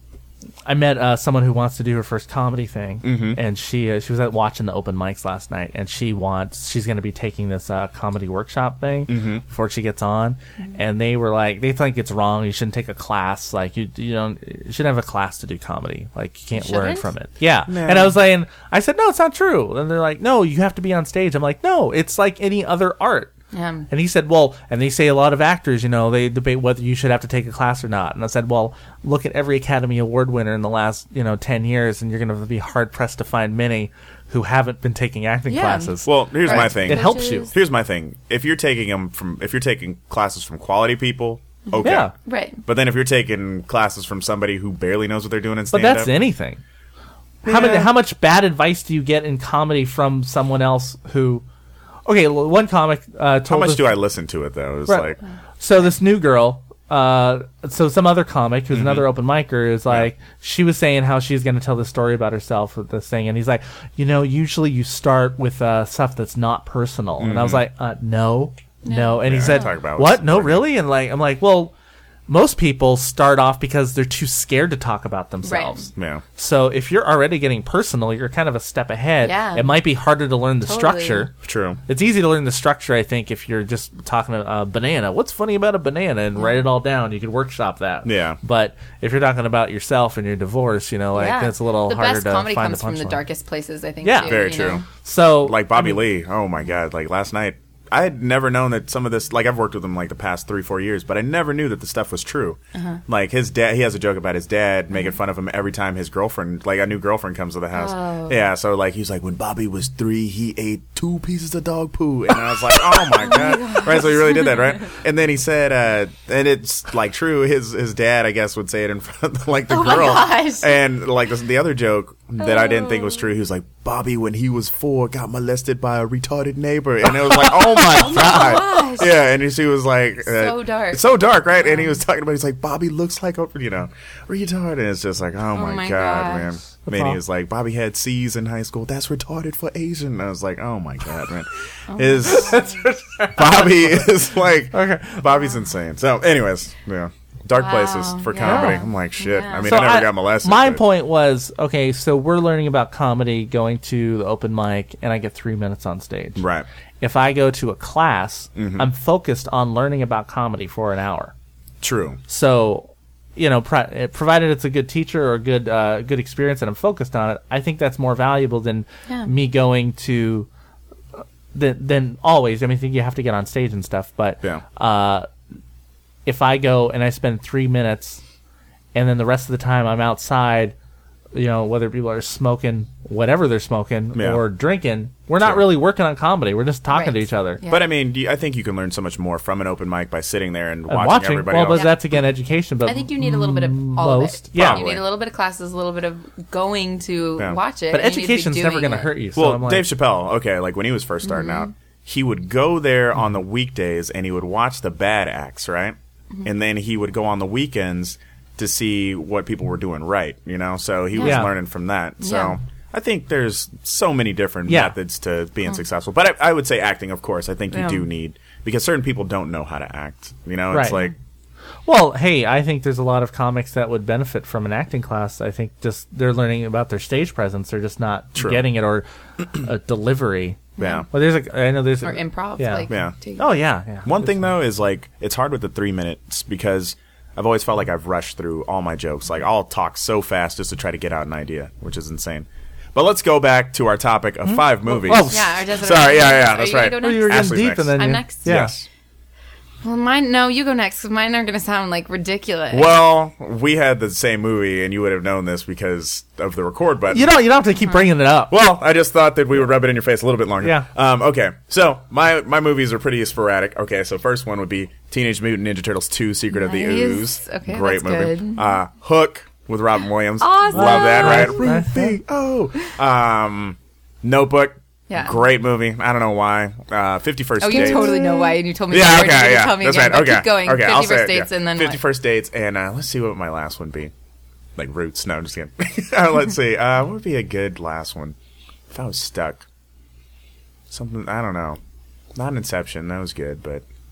I met someone who wants to do her first comedy thing, and she was watching the open mics last night, and she's going to be taking this comedy workshop thing before she gets on, and they were like, they think it's wrong. You shouldn't take a class. Like you shouldn't have a class to do comedy. Like you can't learn from it. Yeah. And I said, no, it's not true. And they're like, no, you have to be on stage. I'm like, no, it's like any other art. Yeah. And he said, well, and they say a lot of actors, they debate whether you should have to take a class or not. And I said, well, look at every Academy Award winner in the last, 10 years, and you're going to be hard-pressed to find many who haven't been taking acting classes. Well, here's my thing. It helps you. Here's my thing. If you're taking classes from quality people, okay. Yeah. Right. But then if you're taking classes from somebody who barely knows what they're doing in But stand-up. that's anything. How much bad advice do you get in comedy from someone else who... Okay, one comic told How much us, do I listen to it, though? It's Right. like... So this new girl, so some other comic who's another open micer is like, she was saying how she's going to tell this story about herself with this thing, and he's like, usually you start with stuff that's not personal, and I was like, no, and he said, talk about what? what's No, important. really? And I'm like, well, most people start off because they're too scared to talk about themselves. Yeah. So if you're already getting personal, you're kind of a step ahead. Yeah. It might be harder to learn the Totally. structure. True. It's easy to learn the structure, I think, if you're just talking a banana. What's funny about a banana? And write it all down. You can workshop that. Yeah. But if you're talking about yourself and your divorce, it's a little the harder best to comedy find comes the from the punchline. darkest places, I think. Yeah. too, Very you true. know? So, Like Bobby Lee. Oh, my God. Like, last night, I had never known that some of this... Like, I've worked with him, like, the past 3-4 years, but I never knew that the stuff was true. Like, his dad... He has a joke about his dad making fun of him every time his girlfriend... Like, a new girlfriend comes to the house. Oh. Yeah, so, like, he's like, when Bobby was 3, he ate 2 pieces of dog poo. And I was like, oh, my God. Right, so he really did that, right? And then he said... and it's, like, true. His dad, I guess, would say it in front of, like, the Oh my girl. gosh. And, like, the other joke that I didn't think was true, he was like, Bobby, when he was 4, got molested by a retarded neighbor. And it was like, oh, my God. gosh. Yeah, and she was like... So dark. It's so dark, right? And he was talking about, he's like, Bobby looks like a, retarded. And it's just like, oh my my God, man. gosh. Then he was like, Bobby had C's in high school. That's retarded for Asian. And I was like, oh my God, man. Bobby is like... Bobby's insane. So, anyways, yeah. Dark places for comedy. I'm like, shit. Yeah. I mean, So I never got molested. My but- point was, okay, so we're learning about comedy, going to the open mic, and I get 3 minutes on stage. Right. If I go to a class, I'm focused on learning about comedy for an hour. True. So, provided it's a good teacher or a good experience and I'm focused on it, I think that's more valuable than me going to than always. I mean, I think you have to get on stage and stuff, but if I go and I spend 3 minutes and then the rest of the time I'm outside, whether people are smoking whatever they're smoking or drinking, we're not really working on comedy. We're just talking to each other. Yeah. But I mean, I think you can learn so much more from an open mic by sitting there and watching everybody well, else. but that's again education. But I think you need a little bit of all most, of it. yeah. You need a little bit of classes, a little bit of going to Yeah. watch it. But and you need to be education's never doing going to it. hurt you. So Well, I'm like, Dave Chappelle, okay, like when he was first starting out, he would go there on the weekdays and he would watch the bad acts, right? And then he would go on the weekends to see what people were doing right, So he was Yeah. learning from that. So Yeah. I think there's so many different methods to being successful. But I would say acting, of course, I think you do need, because certain people don't know how to act. It's Right. like, well, hey, I think there's a lot of comics that would benefit from an acting class. I think just they're learning about their stage presence. They're just not getting it, or a delivery. yeah. Well, I know there's Or improv. Yeah. Yeah. Oh yeah. One thing though is like it's hard with the 3 minutes because I've always felt like I've rushed through all my jokes. Like I'll talk so fast just to try to get out an idea, which is insane. But let's go back to our topic of 5 movies. Oh, Yeah. Or does it Sorry, yeah, Are that's you gonna right. go Well, you were next? getting Ashley's deep, next. and then I'm you- next? Yeah. Yes. Well, mine. No, you go next because mine are going to sound like ridiculous. Well, we had the same movie, and you would have known this because of the record button. You don't have to keep bringing it up. Well, I just thought that we would rub it in your face a little bit longer. Yeah. Okay. So my movies are pretty sporadic. Okay. So first one would be Teenage Mutant Ninja Turtles 2: Secret of the Nice. Ooze. Okay, Great that's movie. good. Hook with Robin Williams. Awesome. Love that. Right. Right. Rufy. Oh. Notebook. Yeah. Great movie. I don't know why. 51st Oh, you Dates. totally know why, and you told me. Yeah, before, okay, you yeah. Tell me That's again, right. but Okay. Keep going. Okay, I'll 50 say First it, Dates, yeah. and then 51st Dates, and let's see what my last one be. Like Roots. No, I'm just kidding. Let's see. What would be a good last one? If I was stuck. Something, I don't know. Not Inception. That was good, but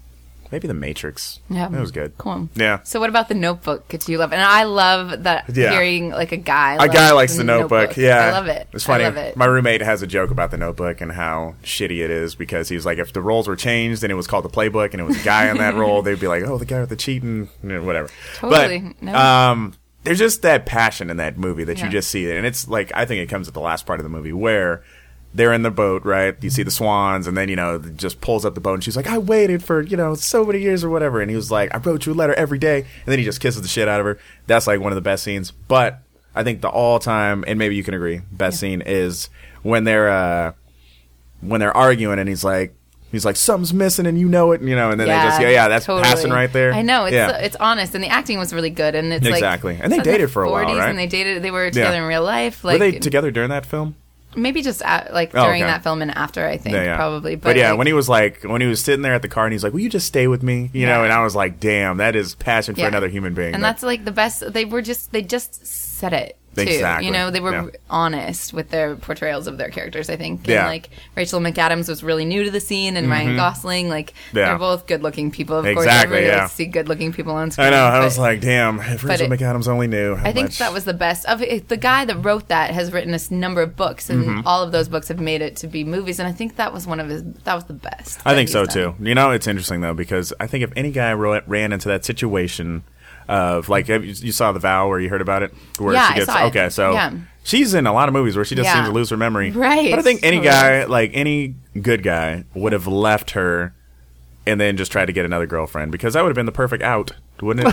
maybe The Matrix. Yeah. It was good. Cool. Yeah. So what about The Notebook? Could you love it? And I love that Yeah. hearing like a guy. A guy likes The Notebook. Yeah. I love it. It's funny. I love it. My roommate has a joke about The Notebook and how shitty it is because he's like, if the roles were changed and it was called The Playbook and it was a guy in that role, they'd be like, oh, the guy with the cheating, whatever. Totally. But, there's just that passion in that movie that you Yeah. just see it. And it's like, I think it comes at the last part of the movie where they're in the boat, right? You see the swans, and then, it just pulls up the boat, and she's like, I waited for, so many years or whatever. And he was like, I wrote you a letter every day. And then he just kisses the shit out of her. That's like one of the best scenes. But I think the all-time, and maybe you can agree, best scene is when they're arguing, and he's like, something's missing, and you know it, and then they just, that's totally. passing right there. I know, Yeah. it's honest, and the acting was really good, and it's Exactly. like, And they it's in dated the for a while, 40s, right? And they were together Yeah. in real life. Were Like, they together during that film? maybe just during okay. that film and after, I think, probably. But yeah, like, when he was sitting there at the car and he's like, will you just stay with me? Yeah. And I was like, damn, that is passion for Yeah. another human being. and that's like the best. They just said it too. Exactly. They were Yeah. honest with their portrayals of their characters, I think. Yeah. And like Rachel McAdams was really new to the scene, and Ryan Gosling, like Yeah. they're both good-looking people. Of course, Exactly, everybody yeah. likes to see good-looking people on screen. I know. I but was like, damn, if Rachel McAdams only knew how I think much. that was the best. The guy that wrote that has written a number of books, and all of those books have made it to be movies. And I think that was that was the best. I that think he's so, done. too. It's interesting, though, because I think if any guy ran into that situation of, like, you saw The Vow, or you heard about it? Where Yeah, she gets, I saw it. Okay, so Yeah. she's in a lot of movies where she just Yeah. seems to lose her memory. Right. But I think any Totally. guy, like any good guy, would have left her and then just tried to get another girlfriend, because that would have been the perfect out, wouldn't it?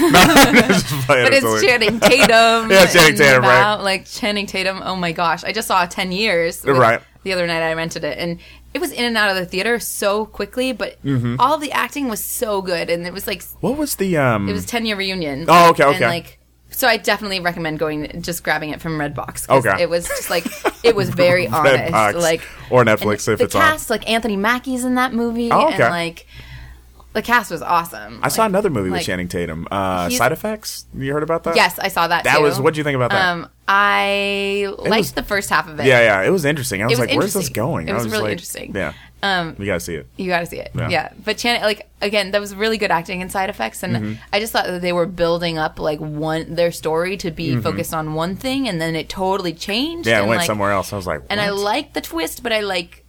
But it's Channing Tatum. Yeah, Channing and Tatum, right. Val, like Channing Tatum. Oh my gosh! I just saw 10 Years. Right. The other night I rented it, and it was in and out of the theater so quickly. But Mm-hmm. all of the acting was so good, and it was like What was the it was 10-year reunion. Oh, okay, And okay. like, so I definitely recommend just grabbing it from Redbox. 'Cause Okay. It was just like, it was very honest. Redbox. Like, Or Netflix and if the it's on. cast, like Anthony Mackie's in that movie. Oh, okay. And like, the cast was awesome. I saw another movie with like, Channing Tatum. he's- Side Effects? You heard about that? Yes, I saw that That too. was, what'd you think about that? I liked was- the first half of it. Yeah, it was interesting. I was was like, where's this interesting. going? It I was really like, interesting. Yeah. You gotta see it. You got to see it. Yeah. Yeah. But Channing, like, again, that was really good acting in Side Effects. And Mm-hmm. I just thought that they were building up, like, their story to be focused on one thing. And then it totally changed. Yeah, it and, went like, somewhere else. I was like, And I what? like the twist, but I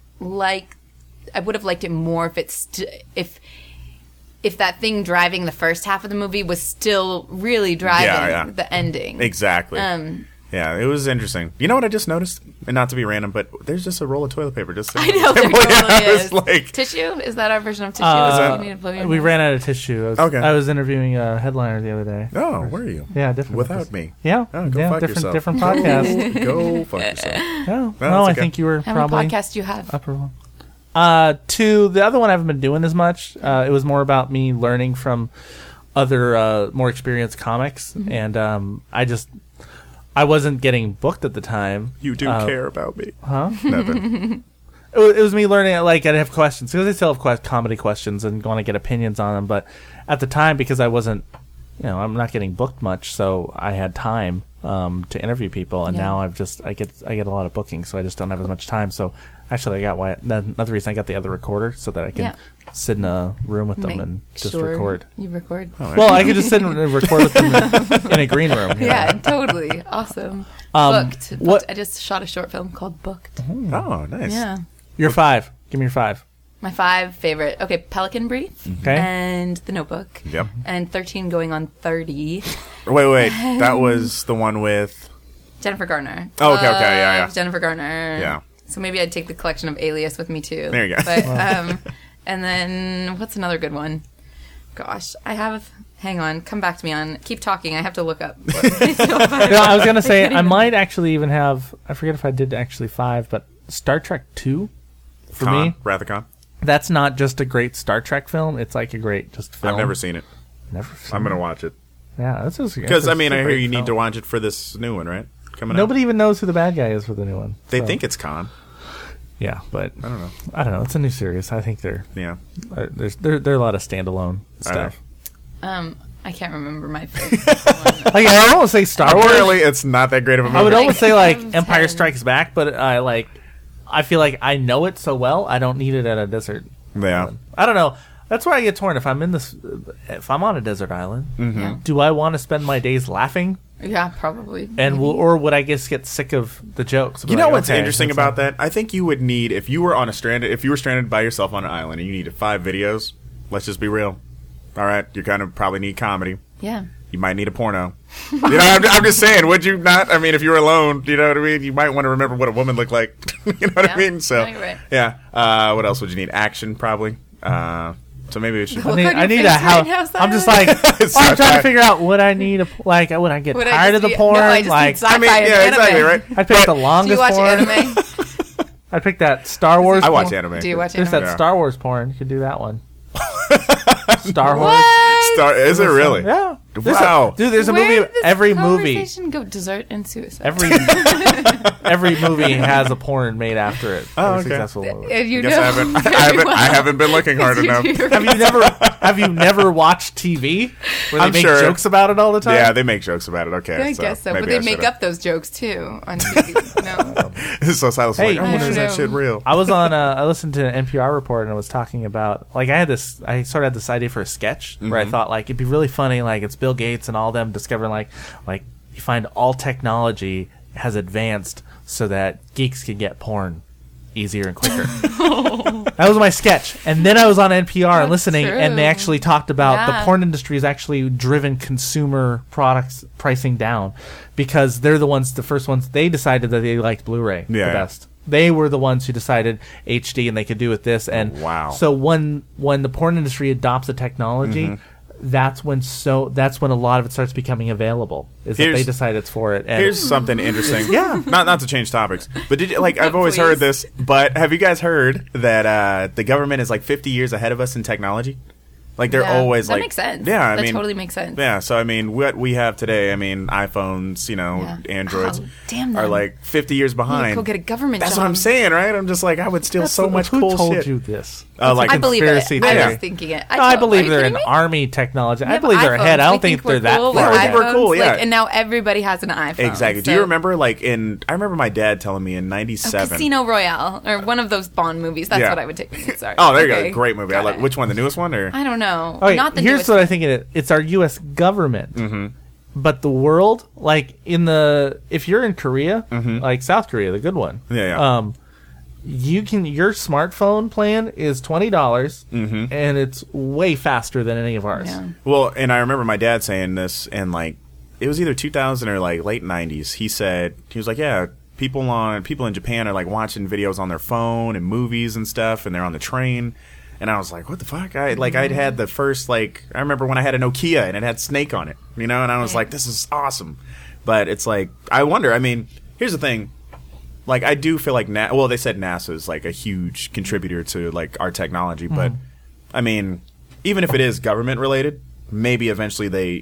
I would have liked it more if if that thing driving the first half of the movie was still really driving the ending. Exactly. Yeah, it was interesting. You know what I just noticed? And not to be random, but there's just a roll of toilet paper. Just I know, there Yeah, totally I was is. like, Tissue? Is that our version of tissue? that- You need to blow your We nose? ran out of tissue. Okay. I was interviewing a headliner the other day. oh, where are you? Yeah, different. Without me. Yeah. Oh, go yeah, fuck different, yourself. different podcast. Go fuck yourself. Yeah. No, No, it's I okay. think you were How probably many podcasts do you have? upper one. To the other one, I haven't been doing as much. It was more about me learning from other more experienced comics, and I wasn't getting booked at the time. You do care about me. Huh? Nothing. It was me learning. Like, I'd have questions because I still have comedy questions and want to get opinions on them. But at the time, because I wasn't, I'm not getting booked much, so I had time to interview people, and Yeah. now I get a lot of bookings, so I just don't have as much time. So actually, another reason I got the other recorder so that I can Yeah. sit in a room with them Make and just sure record. You record. Well, I could just sit and record with them in a green room. you know. Yeah, totally. Awesome. Booked. what- I just shot a short film called Booked. Oh, nice. Yeah. Your 5. Give me your 5. My 5 favorite. Okay, Pelican Brief. Okay. And The Notebook. Yep. And 13 going on 30. Wait. That was the one with... Jennifer Garner. Oh, okay, yeah. Love Jennifer Garner. Yeah. So maybe I'd take the collection of Alias with me too. There you go. But and then what's another good one? Gosh, I have. Hang on, come back to me on. Keep talking. I have to look up. I was gonna say I might actually even have. I forget if I did actually 5, but Star Trek 2 for me. Wrath of Khan. That's not just a great Star Trek film. It's like a great just film. I've never seen it. Never seen I'm going to watch it. Yeah, that's just Because, I mean, I hear great you need film. to watch it for this new one, right? Coming Nobody out. even knows who the bad guy is for the new one. They so, think it's Khan. Yeah, but I don't know. I don't know. It's a new series. I think Yeah. there are a lot of standalone stuff. I can't remember my favorite one. Like, I don't say Star Wars. Apparently, it's not that great of a movie. I would almost say like 10. Empire Strikes Back, but I feel like I know it so well. I don't need it at a desert. Yeah. I don't know. That's why I get torn. If I'm on a desert island, Yeah. do I want to spend my days laughing? Yeah, probably. And or would I just get sick of the jokes? You know what's interesting about that? I think you would need, if you were stranded by yourself on an island and you needed 5 videos, let's just be real. All right, you kind of probably need comedy. Yeah. You might need a porno. You know, I'm just saying, would you not? I mean, if you were alone, you know what I mean? You might want to remember what a woman looked like. You know what I mean? So, no, you're right. yeah. What else would you need? Action, probably. So maybe we should. I need a house. I'm just like, I'm trying to figure out what I need. Would I get tired of the porn? No, I just need sci-fi and anime. Exactly, right? I picked the longest Do you watch porn. anime? I picked that Star Wars. I watch porn. anime. Do you watch There's anime? that Star Wars porn. You could do that one. Star Wars. What? Is it really? Yeah. Wow. There's a Where movie. did this Every movie. conversation go desert and suicide. Every movie has a porn made after it. Oh, Every okay. successful movie. And you Guess know I haven't been looking hard enough. Have you never watched TV where they I'm make sure. jokes about it all the time? Yeah, they make jokes about it. Okay, I guess so, but maybe they I make should've. up those jokes too on TV. No. So Silas was Hey, like, I wonder I is that know. shit real? I was on. I listened to an NPR report and I was talking about I sort of had this idea for a sketch where I thought like it'd be really funny. Like it's Bill Gates and all them discovering like you find all technology has advanced so that geeks can get porn easier and quicker. That was my sketch. And then I was on NPR and listening, true. and they actually talked about the Yeah. porn industry has actually driven consumer products pricing down because they're the first ones, they decided that they liked Blu-ray the Yeah. best. They were the ones who decided HD and they could do with this. And Wow. so when the porn industry adopts a technology, that's when a lot of it starts becoming available. Is that they Here's- decide it's for it. And Here's something interesting. Yeah. Not to change topics, but did you I've always Please. heard this, but have you guys heard that the government is like 50 years ahead of us in technology? Like they're Yeah. always that like makes sense. Yeah, I that mean totally makes sense. Yeah, so I mean what we have today, I mean iPhones, Yeah. Androids Oh, damn are them. like 50 years You behind. go get a government That's job. what I'm saying, right? I'm just like I would steal so much who cool told shit. you this? Like I believe it. conspiracy I theory. was thinking it. No, I believe are you they're kidding in me? army technology. We I have believe they're ahead. iPhones. I don't We think we're they're that cool far with Yeah, I think we're iPhones, cool, yeah. and now everybody has an iPhone. Exactly. Do so- you remember like I remember my dad telling me in '97. Casino Royale or one of those Bond movies? That's Yeah. what I would take. Sorry. Oh, there you Okay. go. Great movie. I Got like it. which one? The newest one or I don't know. Okay, Not the here's newest what I think it is. It's our U.S. government. Mm-hmm. But the world, like if you're in Korea, like South Korea, the good one. Mm-hmm. Yeah. Your smartphone plan is $20, and it's way faster than any of ours. Yeah. Well, and I remember my dad saying this, and like it was either 2000 or like late '90s. He was like, yeah, people in Japan are like watching videos on their phone and movies and stuff, and they're on the train. And I was like, what the fuck? I'd had the first I remember when I had a Nokia and it had Snake on it, and I was like, this is awesome. But it's like I wonder. I mean, here's the thing. Like I do feel like they said NASA is like a huge contributor to like our technology, but I mean, even if it is government related, maybe eventually they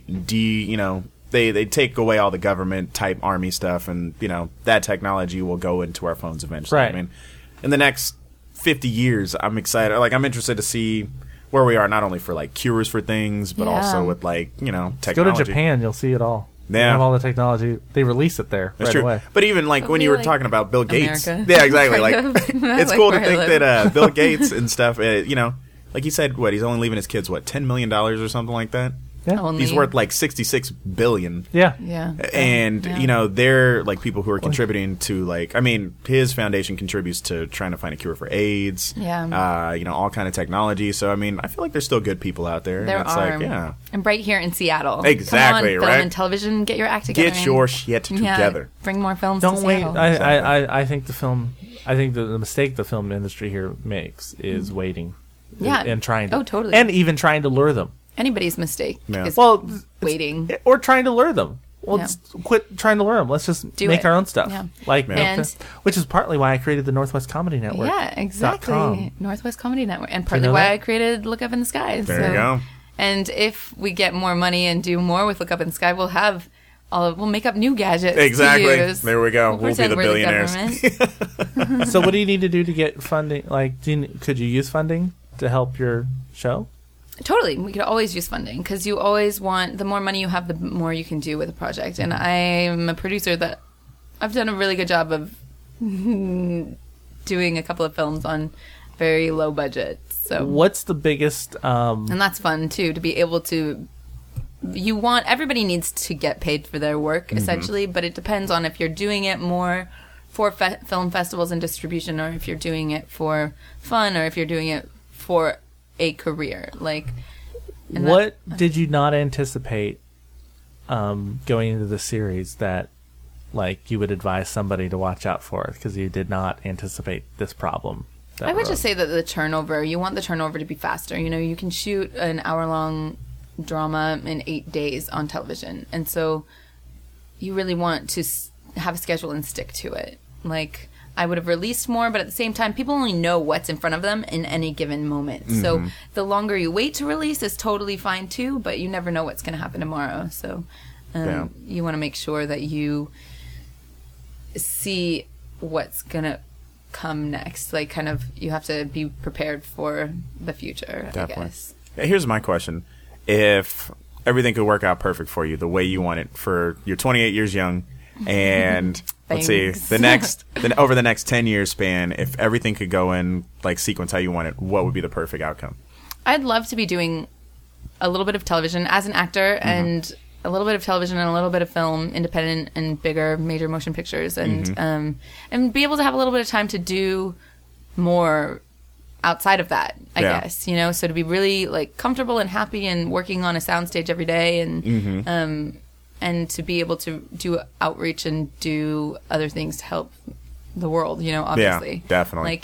take away all the government type army stuff, and that technology will go into our phones eventually. Right. I mean, in the next 50 years, I'm excited. Like I'm interested to see where we are, not only for like cures for things, but Yeah. also with like technology. Go to Japan, you'll see it all. They Yeah. have all the technology. They release it there That's right true. away. But even like when you were like talking about Bill Gates, America. yeah, exactly. Kind Like of. it's Like cool to where I think live. that Bill Gates and stuff, like he said, he's only leaving his kids $10 million or something like that. Yeah. Only. He's worth like $66 billion. Yeah. Yeah. And Yeah. they're like people who are contributing to his foundation contributes to trying to find a cure for AIDS. Yeah. All kind of technology. So I mean, I feel like there's still good people out there. There and it's are. like, yeah, And right here in Seattle. Exactly, Come on, right? Film and television, get your act together. get man. your shit Yeah, together. bring more films to Don't wait. Seattle. I think the mistake the film industry here makes is waiting. Yeah. And trying to. Oh, totally. And even trying to lure them. Anybody's mistake Yeah. is Well, waiting. Or trying to lure them. Well, Yeah. quit trying to lure them. Let's just Do make it. our own stuff. Yeah. And which is partly why I created the Northwest Comedy Network. Yeah, exactly. .com. Northwest Comedy Network. And partly know why that? I created Look Up in the Sky. There you go. And if we get more money and do more with Look Up in the Sky, we'll make up new gadgets. Exactly. To use. There we go. We'll be pretend the we're billionaires. government. So what do you need to do to get funding? Could you use funding to help your show? Totally. We could always use funding because you always want, the more money you have, the more you can do with a project. And I'm a producer that I've done a really good job of doing a couple of films on very low budgets. So What's the biggest? and that's fun too, to be able to. Everybody needs to get paid for their work essentially, but it depends on if you're doing it more for film festivals and distribution, or if you're doing it for fun, or if you're doing it for a career. What did you not anticipate going into the series that you would advise somebody to watch out for, because you did not anticipate this problem? I would just say that you want the turnover to be faster. You can shoot an hour-long drama in 8 days on television, and so you really want to have a schedule and stick to it. I would have released more, but at the same time, people only know what's in front of them in any given moment. So the longer you wait to release is totally fine too, but you never know what's going to happen tomorrow. So you want to make sure that you see what's going to come next. You have to be prepared for the future, Definitely. I guess. Yeah, here's my question. If everything could work out perfect for you the way you want it, for you're 28 years young, and let's see, over the next 10 year span, if everything could go in sequence how you want it, what would be the perfect outcome? I'd love to be doing a little bit of television as an actor, and a little bit of television and a little bit of film, independent and bigger major motion pictures, and be able to have a little bit of time to do more outside of that, I guess, so to be really comfortable and happy and working on a soundstage every day, and to be able to do outreach and do other things to help the world, obviously. Yeah, definitely.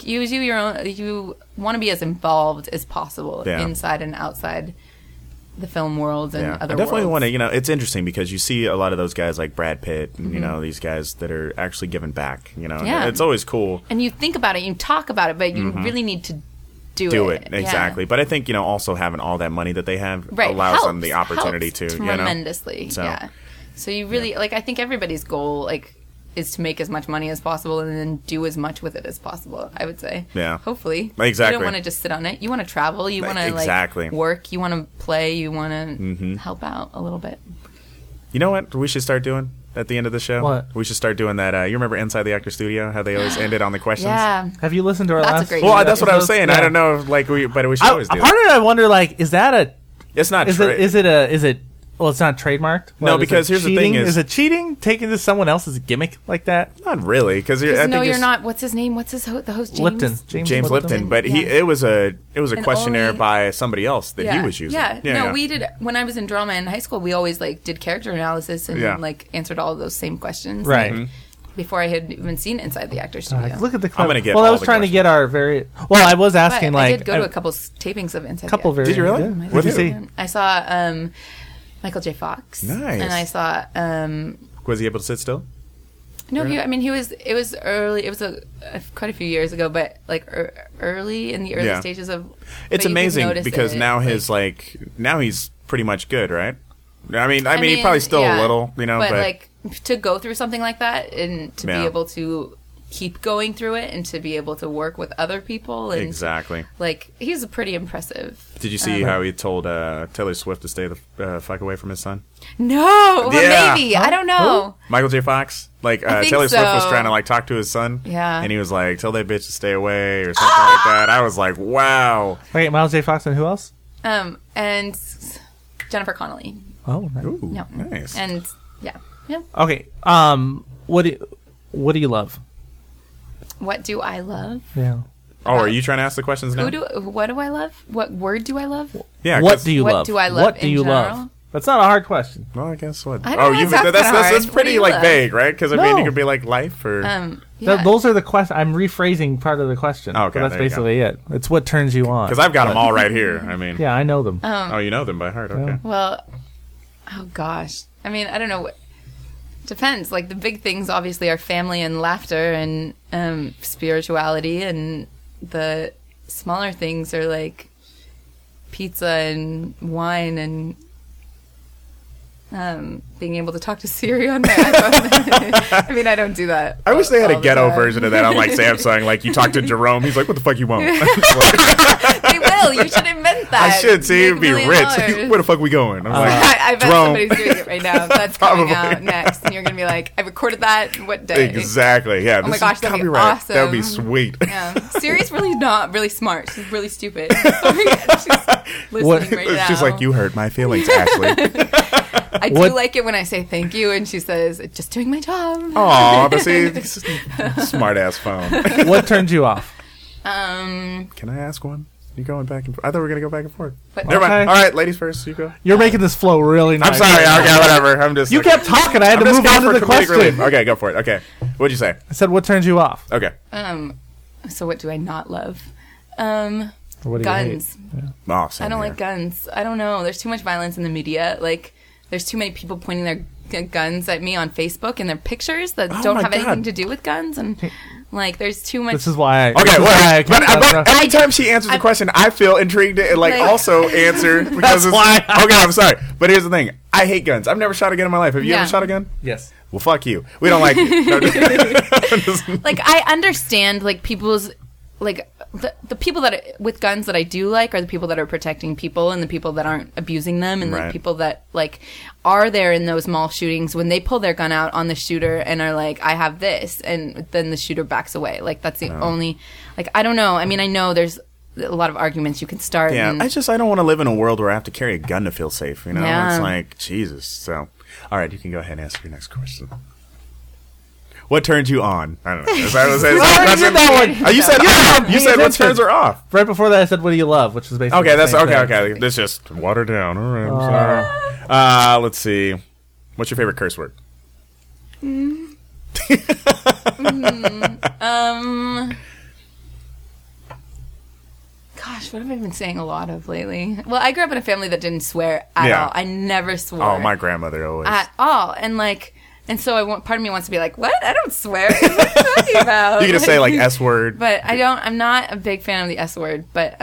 You want to be as involved as possible inside and outside the film world and other I definitely worlds. want to, it's interesting because you see a lot of those guys like Brad Pitt and, these guys that are actually giving back, Yeah. It's always cool. And you think about it, you talk about it, but you really need to do it. Exactly. Yeah. But I think, also having all that money that they have allows helps, them the opportunity to, tremendously. So, So you really, I think everybody's goal, is to make as much money as possible and then do as much with it as possible, I would say. Yeah. Hopefully. Exactly. You don't want to just sit on it. You want to travel. You want to, exactly. work. You want to play. You want to help out a little bit. You know what we should start doing at the end of the show? What? We should start doing that. You remember Inside the Actor Studio, how they always ended on the questions? Yeah. Have you listened to our That's a last? great Well, that's what I was saying. Yeah. I don't know, but we should always do Part of it. it, I wonder, is that It's not is it well, it's not trademarked. No, What, is because it here's the cheating? thing is it cheating taking to someone else's gimmick like that? Not really, because No, you're not. What's his name? What's the host? James Lipton, James Lipton, but Yeah. it was a questionnaire only- by somebody else that he was using. Yeah. We did when I was in drama in high school. We always did character analysis and Yeah. answered all of those same questions. Right. Before I had even seen Inside the Actor Studio. Look at the. I'm gonna get Well, I all was the trying to questions. get our very. Well, I was But asking I did go to a couple tapings of Inside couple the Actor. very. Did you really? Yeah. With What'd you who? see? I saw Michael J. Fox. Nice. And I saw Was he able to sit still? no, it was early. It was quite a few years ago, but early in the early Yeah. stages of. It's but you could amazing notice because it, now now he's pretty much good, right? I mean, he's probably still a little, but to go through something like that and to Yeah. be able to keep going through it and to be able to work with other people and exactly. he's pretty impressive. Did you see how he told Taylor Swift to stay the fuck away from his son? No, well, Yeah. maybe I don't know. Michael J. Fox, think Taylor Swift was so. trying to talk to his son, Yeah. and he was like, "Tell that bitch to stay away" or something like that. I was like, "Wow." Wait, Miles J. Fox and who else? And Jennifer Connelly. Oh, nice. Ooh, No, nice. and yeah. Okay. What do you love? What do I love? Yeah. Oh, are you trying to ask the questions now? What do I love? What word do I love? Yeah. What 'cause- do you What love? do I love What do in you love? general? That's not a hard question. Well, I guess what? I don't know, that's that's hard. What do pretty you love? vague, right? Because I mean, No. it could be like life or. Yeah. Those are the questions. I'm rephrasing part of the question. Oh, okay, But that's there you go. basically it. It's what turns you on. Because I've got them all right here. I mean, Yeah, I know them. oh, you know them by heart. Okay. Well, oh gosh. I mean, I don't know. Depends. The big things obviously are family and laughter and spirituality, and the smaller things are pizza and wine and being able to talk to Siri on my iPhone. I mean, I don't do that. I wish they had a all the ghetto time. version of that on like Samsung. Like you talk to Jerome, he's like, "What the fuck you want?" They will. You should invent that. I should see Make it'd be $1 rich. million. Where the fuck we going? I'm like, I bet Jerome. somebody's doing it right now. That's coming Probably. out next, and you're gonna be like, "I recorded that. What day?" Exactly. Yeah. Oh my this gosh, is that'd be copyright. awesome. That would be sweet. Yeah, Siri's really not really smart. She's really stupid. She's listening What- right now. She's like, "You hurt my feelings, Ashley." I What- do like it when I say thank you, and she says, "Just doing my job." Aw, but see, smart ass phone. What turned you off? Can I ask one? You going back and forth? I thought we were gonna go back and forth. But Never mind. Okay. All right, ladies first. You go. You're making this flow really nice. I'm sorry. Okay, whatever. I'm just. You kept talking. I had to I'm just move on going to the for comedic relief. question. Okay, go for it. Okay, what'd you say? I said, what turned you off? Okay. So what do I not love? Or what do Guns. Oh, same I don't here. like guns. I don't know. There's too much violence in the media. Like, there's too many people pointing their guns at me on Facebook and their pictures that Oh don't my have God. anything to do with guns. And, like, there's too much. This is why I... Okay, this is why I wait, but, kept but every time she answers the question, I feel intrigued to Like- also answer because That's it's, why. Okay, I'm sorry, but here's the thing: I hate guns. I've never shot a gun in my life. Have you Yeah. ever shot a gun? Yes. Well, fuck you. We don't like you. No, just- Like, I understand, like, people's, like, the people that, with guns that I do like are the people that are protecting people and the people that aren't abusing them and Right. the people that, like, are there in those mall shootings when they pull their gun out on the shooter and are like, I have this, and then the shooter backs away. Like, that's the only, like, I don't know. I mean, I know there's a lot of arguments you can start. yeah, and, I don't want to live in a world where I have to carry a gun to feel safe. You know, Yeah. it's like Jesus. So, all right, you can go ahead and answer your next question. What turned you on? I don't know. Is that already did that one. Oh, you said Yeah, you said what attention. turns her off. Right before that, I said, what do you love? Which is basically Okay, the that's same okay. thing. Okay, that's just watered down. All right, I'm sorry. Let's see. What's your favorite curse word? Gosh, what have I been saying a lot of lately? Well, I grew up in a family that didn't swear at Yeah. all. I never swore. Oh, my grandmother always. At all. And, like, and so part of me wants to be like, what? I don't swear. What are you talking about? You can just say like S word. But I'm not a big fan of the S word. But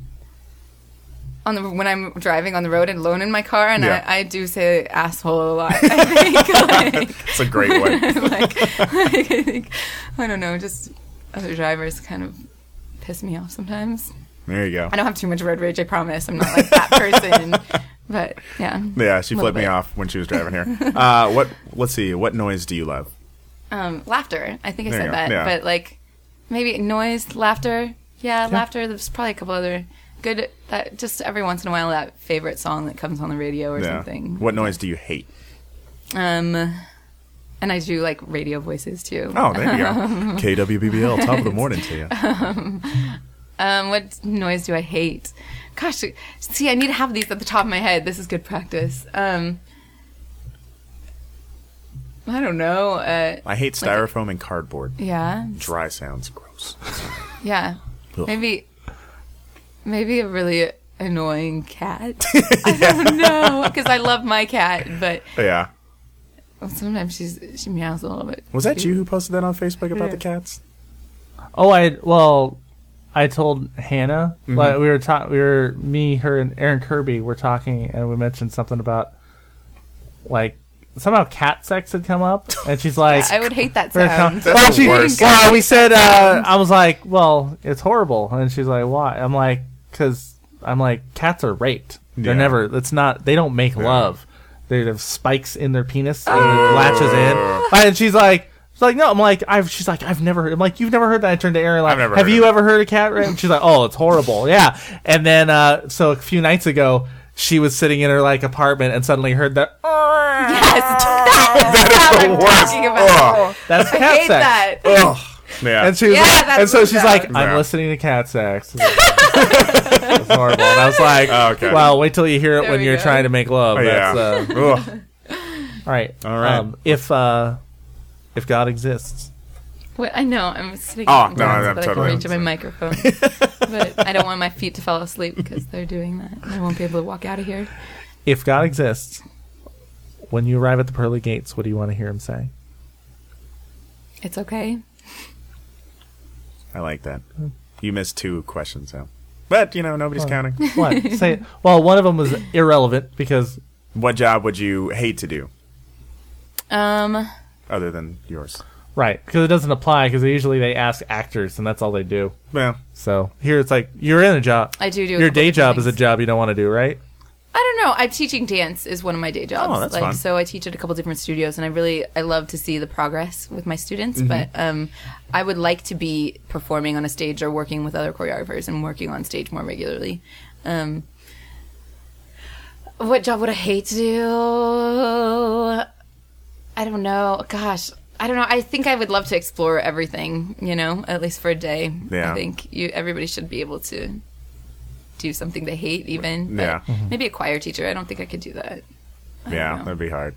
when I'm driving on the road and alone in my car, and Yeah. I do say asshole a lot. I think, like, It's a great way. I think, I don't know, just other drivers kind of piss me off sometimes. There you go. I don't have too much road rage, I promise. I'm not like that person. But, yeah. Yeah, she A little flipped me bit. off when she was driving here. Let's see. What noise do you love? Laughter. I think I There you said go. that. Yeah. But, like, maybe noise, laughter. Yeah, laughter. There's probably a couple other good, that just every once in a while, that favorite song that comes on the radio or Yeah. something. What noise do you hate? And I do, like, radio voices, too. Oh, there you go. KWBBL, top of the morning to you. What noise do I hate? Gosh, see, I need to have these at the top of my head. This is good practice. I don't know. I hate styrofoam and cardboard. Yeah, Dry sounds gross. yeah. Ugh. Maybe a really annoying cat. I don't know, because I love my cat, but Yeah. sometimes she meows a little bit. Was that you who posted that on Facebook about the cats? Oh, I told Hannah, like me, her, and Aaron Kirby were talking, and we mentioned something about, like, somehow cat sex had come up, and she's like, I would hate that Very sound. That's well, the worst. well, we said, I was like, well, it's horrible, and she's like, why? I'm like, because cats are raped. They're Yeah. never. It's not. They don't make love. They have spikes in their penis and it latches in, and she's like, no. I'm like, she's like, I've never heard. I'm like, you've never heard that? I turned to Aaron like, I've never have heard you of it. ever heard a cat rape? And she's like, oh, it's horrible. Yeah. And then, so a few nights ago, she was sitting in her like apartment and suddenly heard that. Yes, That is the worst. talking about. That's I cat hate sex. that. Ugh. Yeah. And she was Yeah, like, that's and so what she's that like, was. I'm Yeah. listening to cat sex. It's horrible. And I was like, Oh, okay. well, wait till you hear it There when we you're go. trying to make love. Oh, yeah. That's, Ugh. all right. All right. If God exists, What, I know, I'm sitting Oh, on no, ground I'm so that totally- I can reach my microphone. But I don't want my feet to fall asleep because they're doing that. I won't be able to walk out of here. if God exists, when you arrive at the pearly gates, what do you want to hear him say? It's okay. I like that. You missed 2 questions, though. But, nobody's counting. What? Say it. Well, one of them was irrelevant because What job would you hate to do Um, other than yours? Right, because it doesn't apply, because usually they ask actors, and that's all they do. Well, So here it's like, you're in a job. I do a Your couple day different job is a things. job you don't want to do, right? I don't know. I'm teaching dance is one of my day jobs. Oh, that's fun. So I teach at a couple different studios, and I love to see the progress with my students. Mm-hmm. But I would like to be performing on a stage or working with other choreographers and working on stage more regularly. What job would I hate to do? I don't know. Gosh, I don't know. I think I would love to explore everything. At least for a day. Yeah. I think everybody should be able to do something they hate, even. But Yeah. maybe a choir teacher. I don't think I could do that. I yeah, don't know. that'd be hard.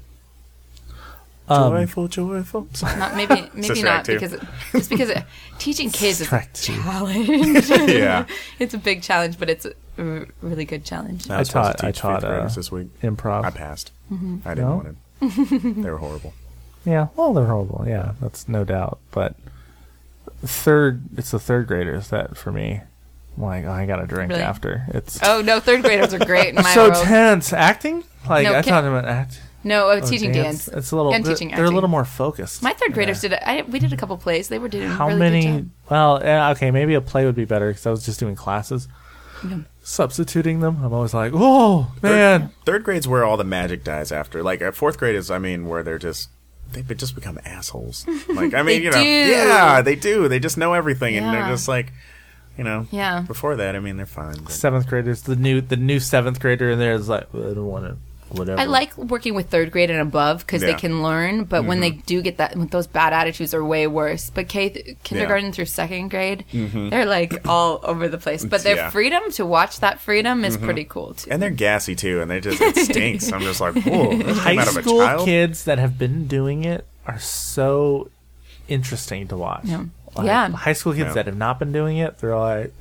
Um, Joyful. Not maybe Sister not Act two. because teaching kids is a Act two. challenge. Yeah. It's a big challenge, but it's a really good challenge. I was supposed to I teach taught fifth graders this week. improv. I passed. Mm-hmm. I didn't No? want it. They were horrible. Yeah, well, they're horrible. Yeah, that's no doubt. But it's the third graders that for me, I'm like, I got to drink Really? after. It's Oh no, third graders are great in my so world. tense. Acting? Like No, I ca- taught them act. No, or teaching dance. It's a little. And They're, teaching they're a acting. little more focused. My third graders we did a couple plays. They were doing How really many? good job. Well, okay, maybe a play would be better because I was just doing classes. Substituting them, I'm always like, oh man. Third grade's where all the magic dies after. Like fourth grade is, where they just become assholes. Like, They do. yeah, they do. They just know everything, and they're Yeah. just like, Yeah. Before that, they're fine. But Seventh graders, the new seventh grader in there is like, well, I don't want to. Whatever. I like working with third grade and above because Yeah. they can learn, but when they do get that, those bad attitudes are way worse. But kindergarten through second grade, they're like all over the place. But their Yeah. freedom to watch that freedom is pretty cool too. and they're gassy too, and it stinks. I'm just like, whoa, this came High out of a school child. kids that have been doing it are so interesting to watch. Yeah. Like, Yeah. High school kids Yeah. that have not been doing it, they're like,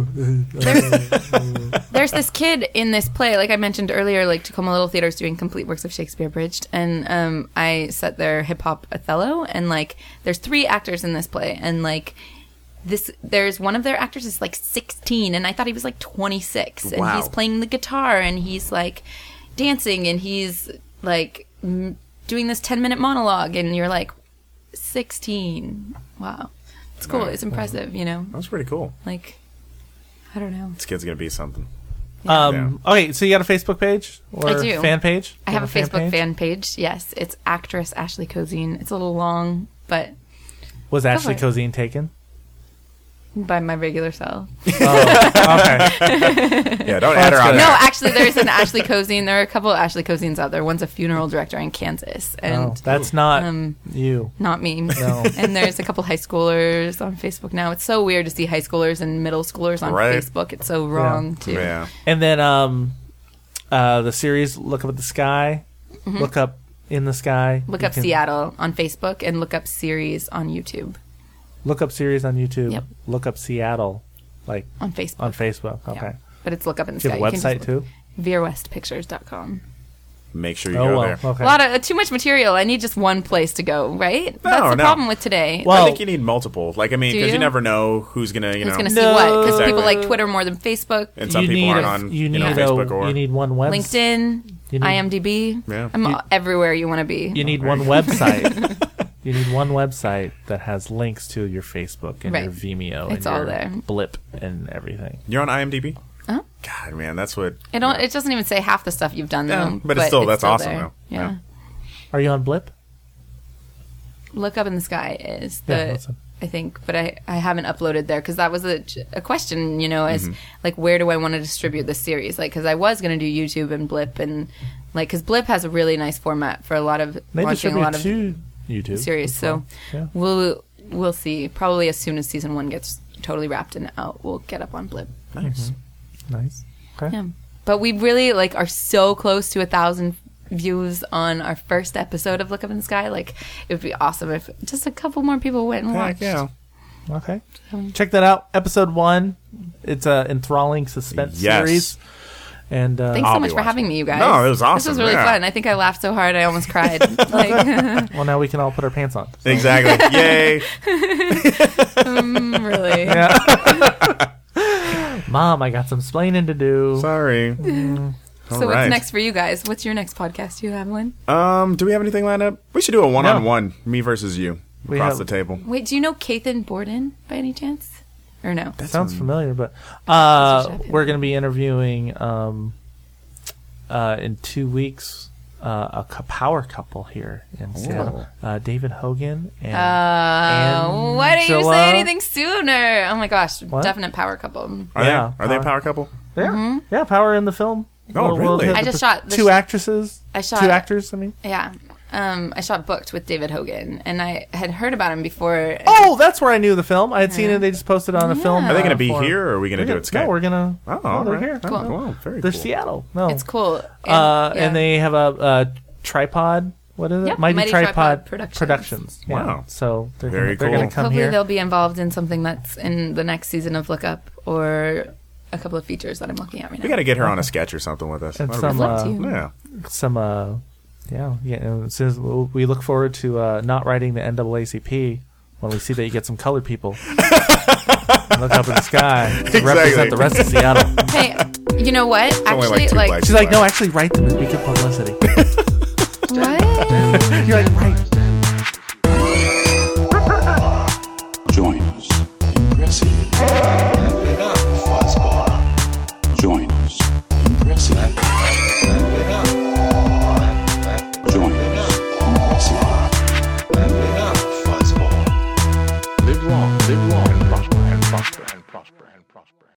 There's this kid in this play, like I mentioned earlier, like Tacoma Little Theater is doing complete works of Shakespeare abridged, and I set their hip hop Othello, and like there's 3 actors in this play, and like there's one of their actors is like 16, and I thought he was like 26, and Wow. he's playing the guitar, and he's like dancing, and he's like doing this 10-minute monologue, and you're like 16. Wow, it's cool. It's impressive, That was pretty cool. like. I don't know. This kid's gonna be something. okay, so you got a Facebook page or I do. fan page? I You have a Facebook page? fan page. Yes, it's actress Ashley Cozine. It's a little long, but Was Ashley for it. Cozine taken? by my regular self. Okay. Yeah, don't add her on good. No, there. actually, there's an Ashley Cozine. There are a couple of Ashley Cozines out there. One's a funeral director in Kansas, and Oh, that's not you. not me. No. And there's a couple high schoolers on Facebook now. It's so weird to see high schoolers and middle schoolers on Right. Facebook. It's so wrong too. Yeah. And then the series Look Up at the Sky, Look Up in the Sky. Look You up can Seattle on Facebook and look up series on YouTube. Look up series on YouTube. Yep. Look up Seattle, like On Facebook. on Facebook. Okay. Yeah. But it's Look Up in the Do you Sky. have a can website just too? VeerWestPictures.com. Make sure you Oh go well. there. Okay. A lot of too much material. I need just one place to go, right? That's the no. problem with today. Well- I think you need multiple. Like, Do because you you? never know who's gonna, Who's going to know, see what? Because Exactly. people like Twitter more than Facebook, and some You people need aren't a- on, you need Facebook or you need one website. LinkedIn, You need- IMDb. Yeah. I'm everywhere you want to be. You need one website. You need one website that has links to your Facebook and Right. your Vimeo It's and all your there. Blip and everything. You're on IMDb. Huh? God, man, that's what. It doesn't even say half the stuff you've done, Yeah, though. but it's still- that's awesome, there. though. Yeah. Yeah. Are you on Blip? Look Up in the Sky is Yeah, the, that's it. I think, but I haven't uploaded there because that was a question, as Mm-hmm. like, where do I want to distribute this series? Like, because I was going to do YouTube and Blip and like, because Blip has a really nice format for a lot of They launching a distribute lot of to YouTube series. as well. So Yeah. we'll see. Probably as soon as season 1 gets totally wrapped and out, we'll get up on Blip. Nice. Nice. Okay. Yeah. But we really are so close to 1,000 views on our first episode of Look Up in the Sky. Like, it would be awesome if just a couple more people went and watched. Heck yeah. Okay. Check that out. Episode 1. It's a enthralling suspense Yes. series. And Thanks I'll so be much for watching. having me, you guys. No, it was This awesome, was really yeah. fun. I think I laughed so hard I almost cried. Like, well, now we can all put our pants on. So. Exactly. Yay. really. Mom, I got some splaining to do. Sorry. So All what's right. next for you guys? What's your next podcast you have, Lynn? Do we have anything lined up? We should do a one-on-one, me versus you, We across have- the table. Wait, do you know Kathan Borden by any chance? Or no? That sounds familiar, but Mr. Chef, we're going to be interviewing in 2 weeks power couple here in Seattle. David Hogan and Why didn't you Angela. say anything sooner? Oh my gosh, What? definite power couple. Are Yeah, they? Are they a power couple? Yeah, yeah, power in the film. Oh, really? hit I the just shot the two actresses. I shot- 2 actors. I mean, Yeah. I shot Booked with David Hogan, and I had heard about him before. oh, that's where I knew the film. I had seen it. They just posted on a film. Are they going to be forum. here, or are we going to do it Skype? No, we're gonna. Oh, no, all they're right. here. Oh, Cool. wow, very They're cool. Seattle. No, It's cool. And yeah. they have a tripod. What is it? Yep, Mighty Mighty Tripod Tripod Productions. Yeah. Wow. So they're Very they're cool. gonna come Hopefully here. they'll be involved in something that's in the next season of Look Up, or a couple of features that I'm looking at right now. We got to get her on a sketch or something with us. And That'd be some, fun. love to. Yeah. Some it says we look forward to not writing the NAACP when we see that you get some colored people look up in the sky to represent the rest of Seattle. Hey, you know what? only like Actually, two like, black She's like, no, actually write them as we get publicity. what? You're like, right.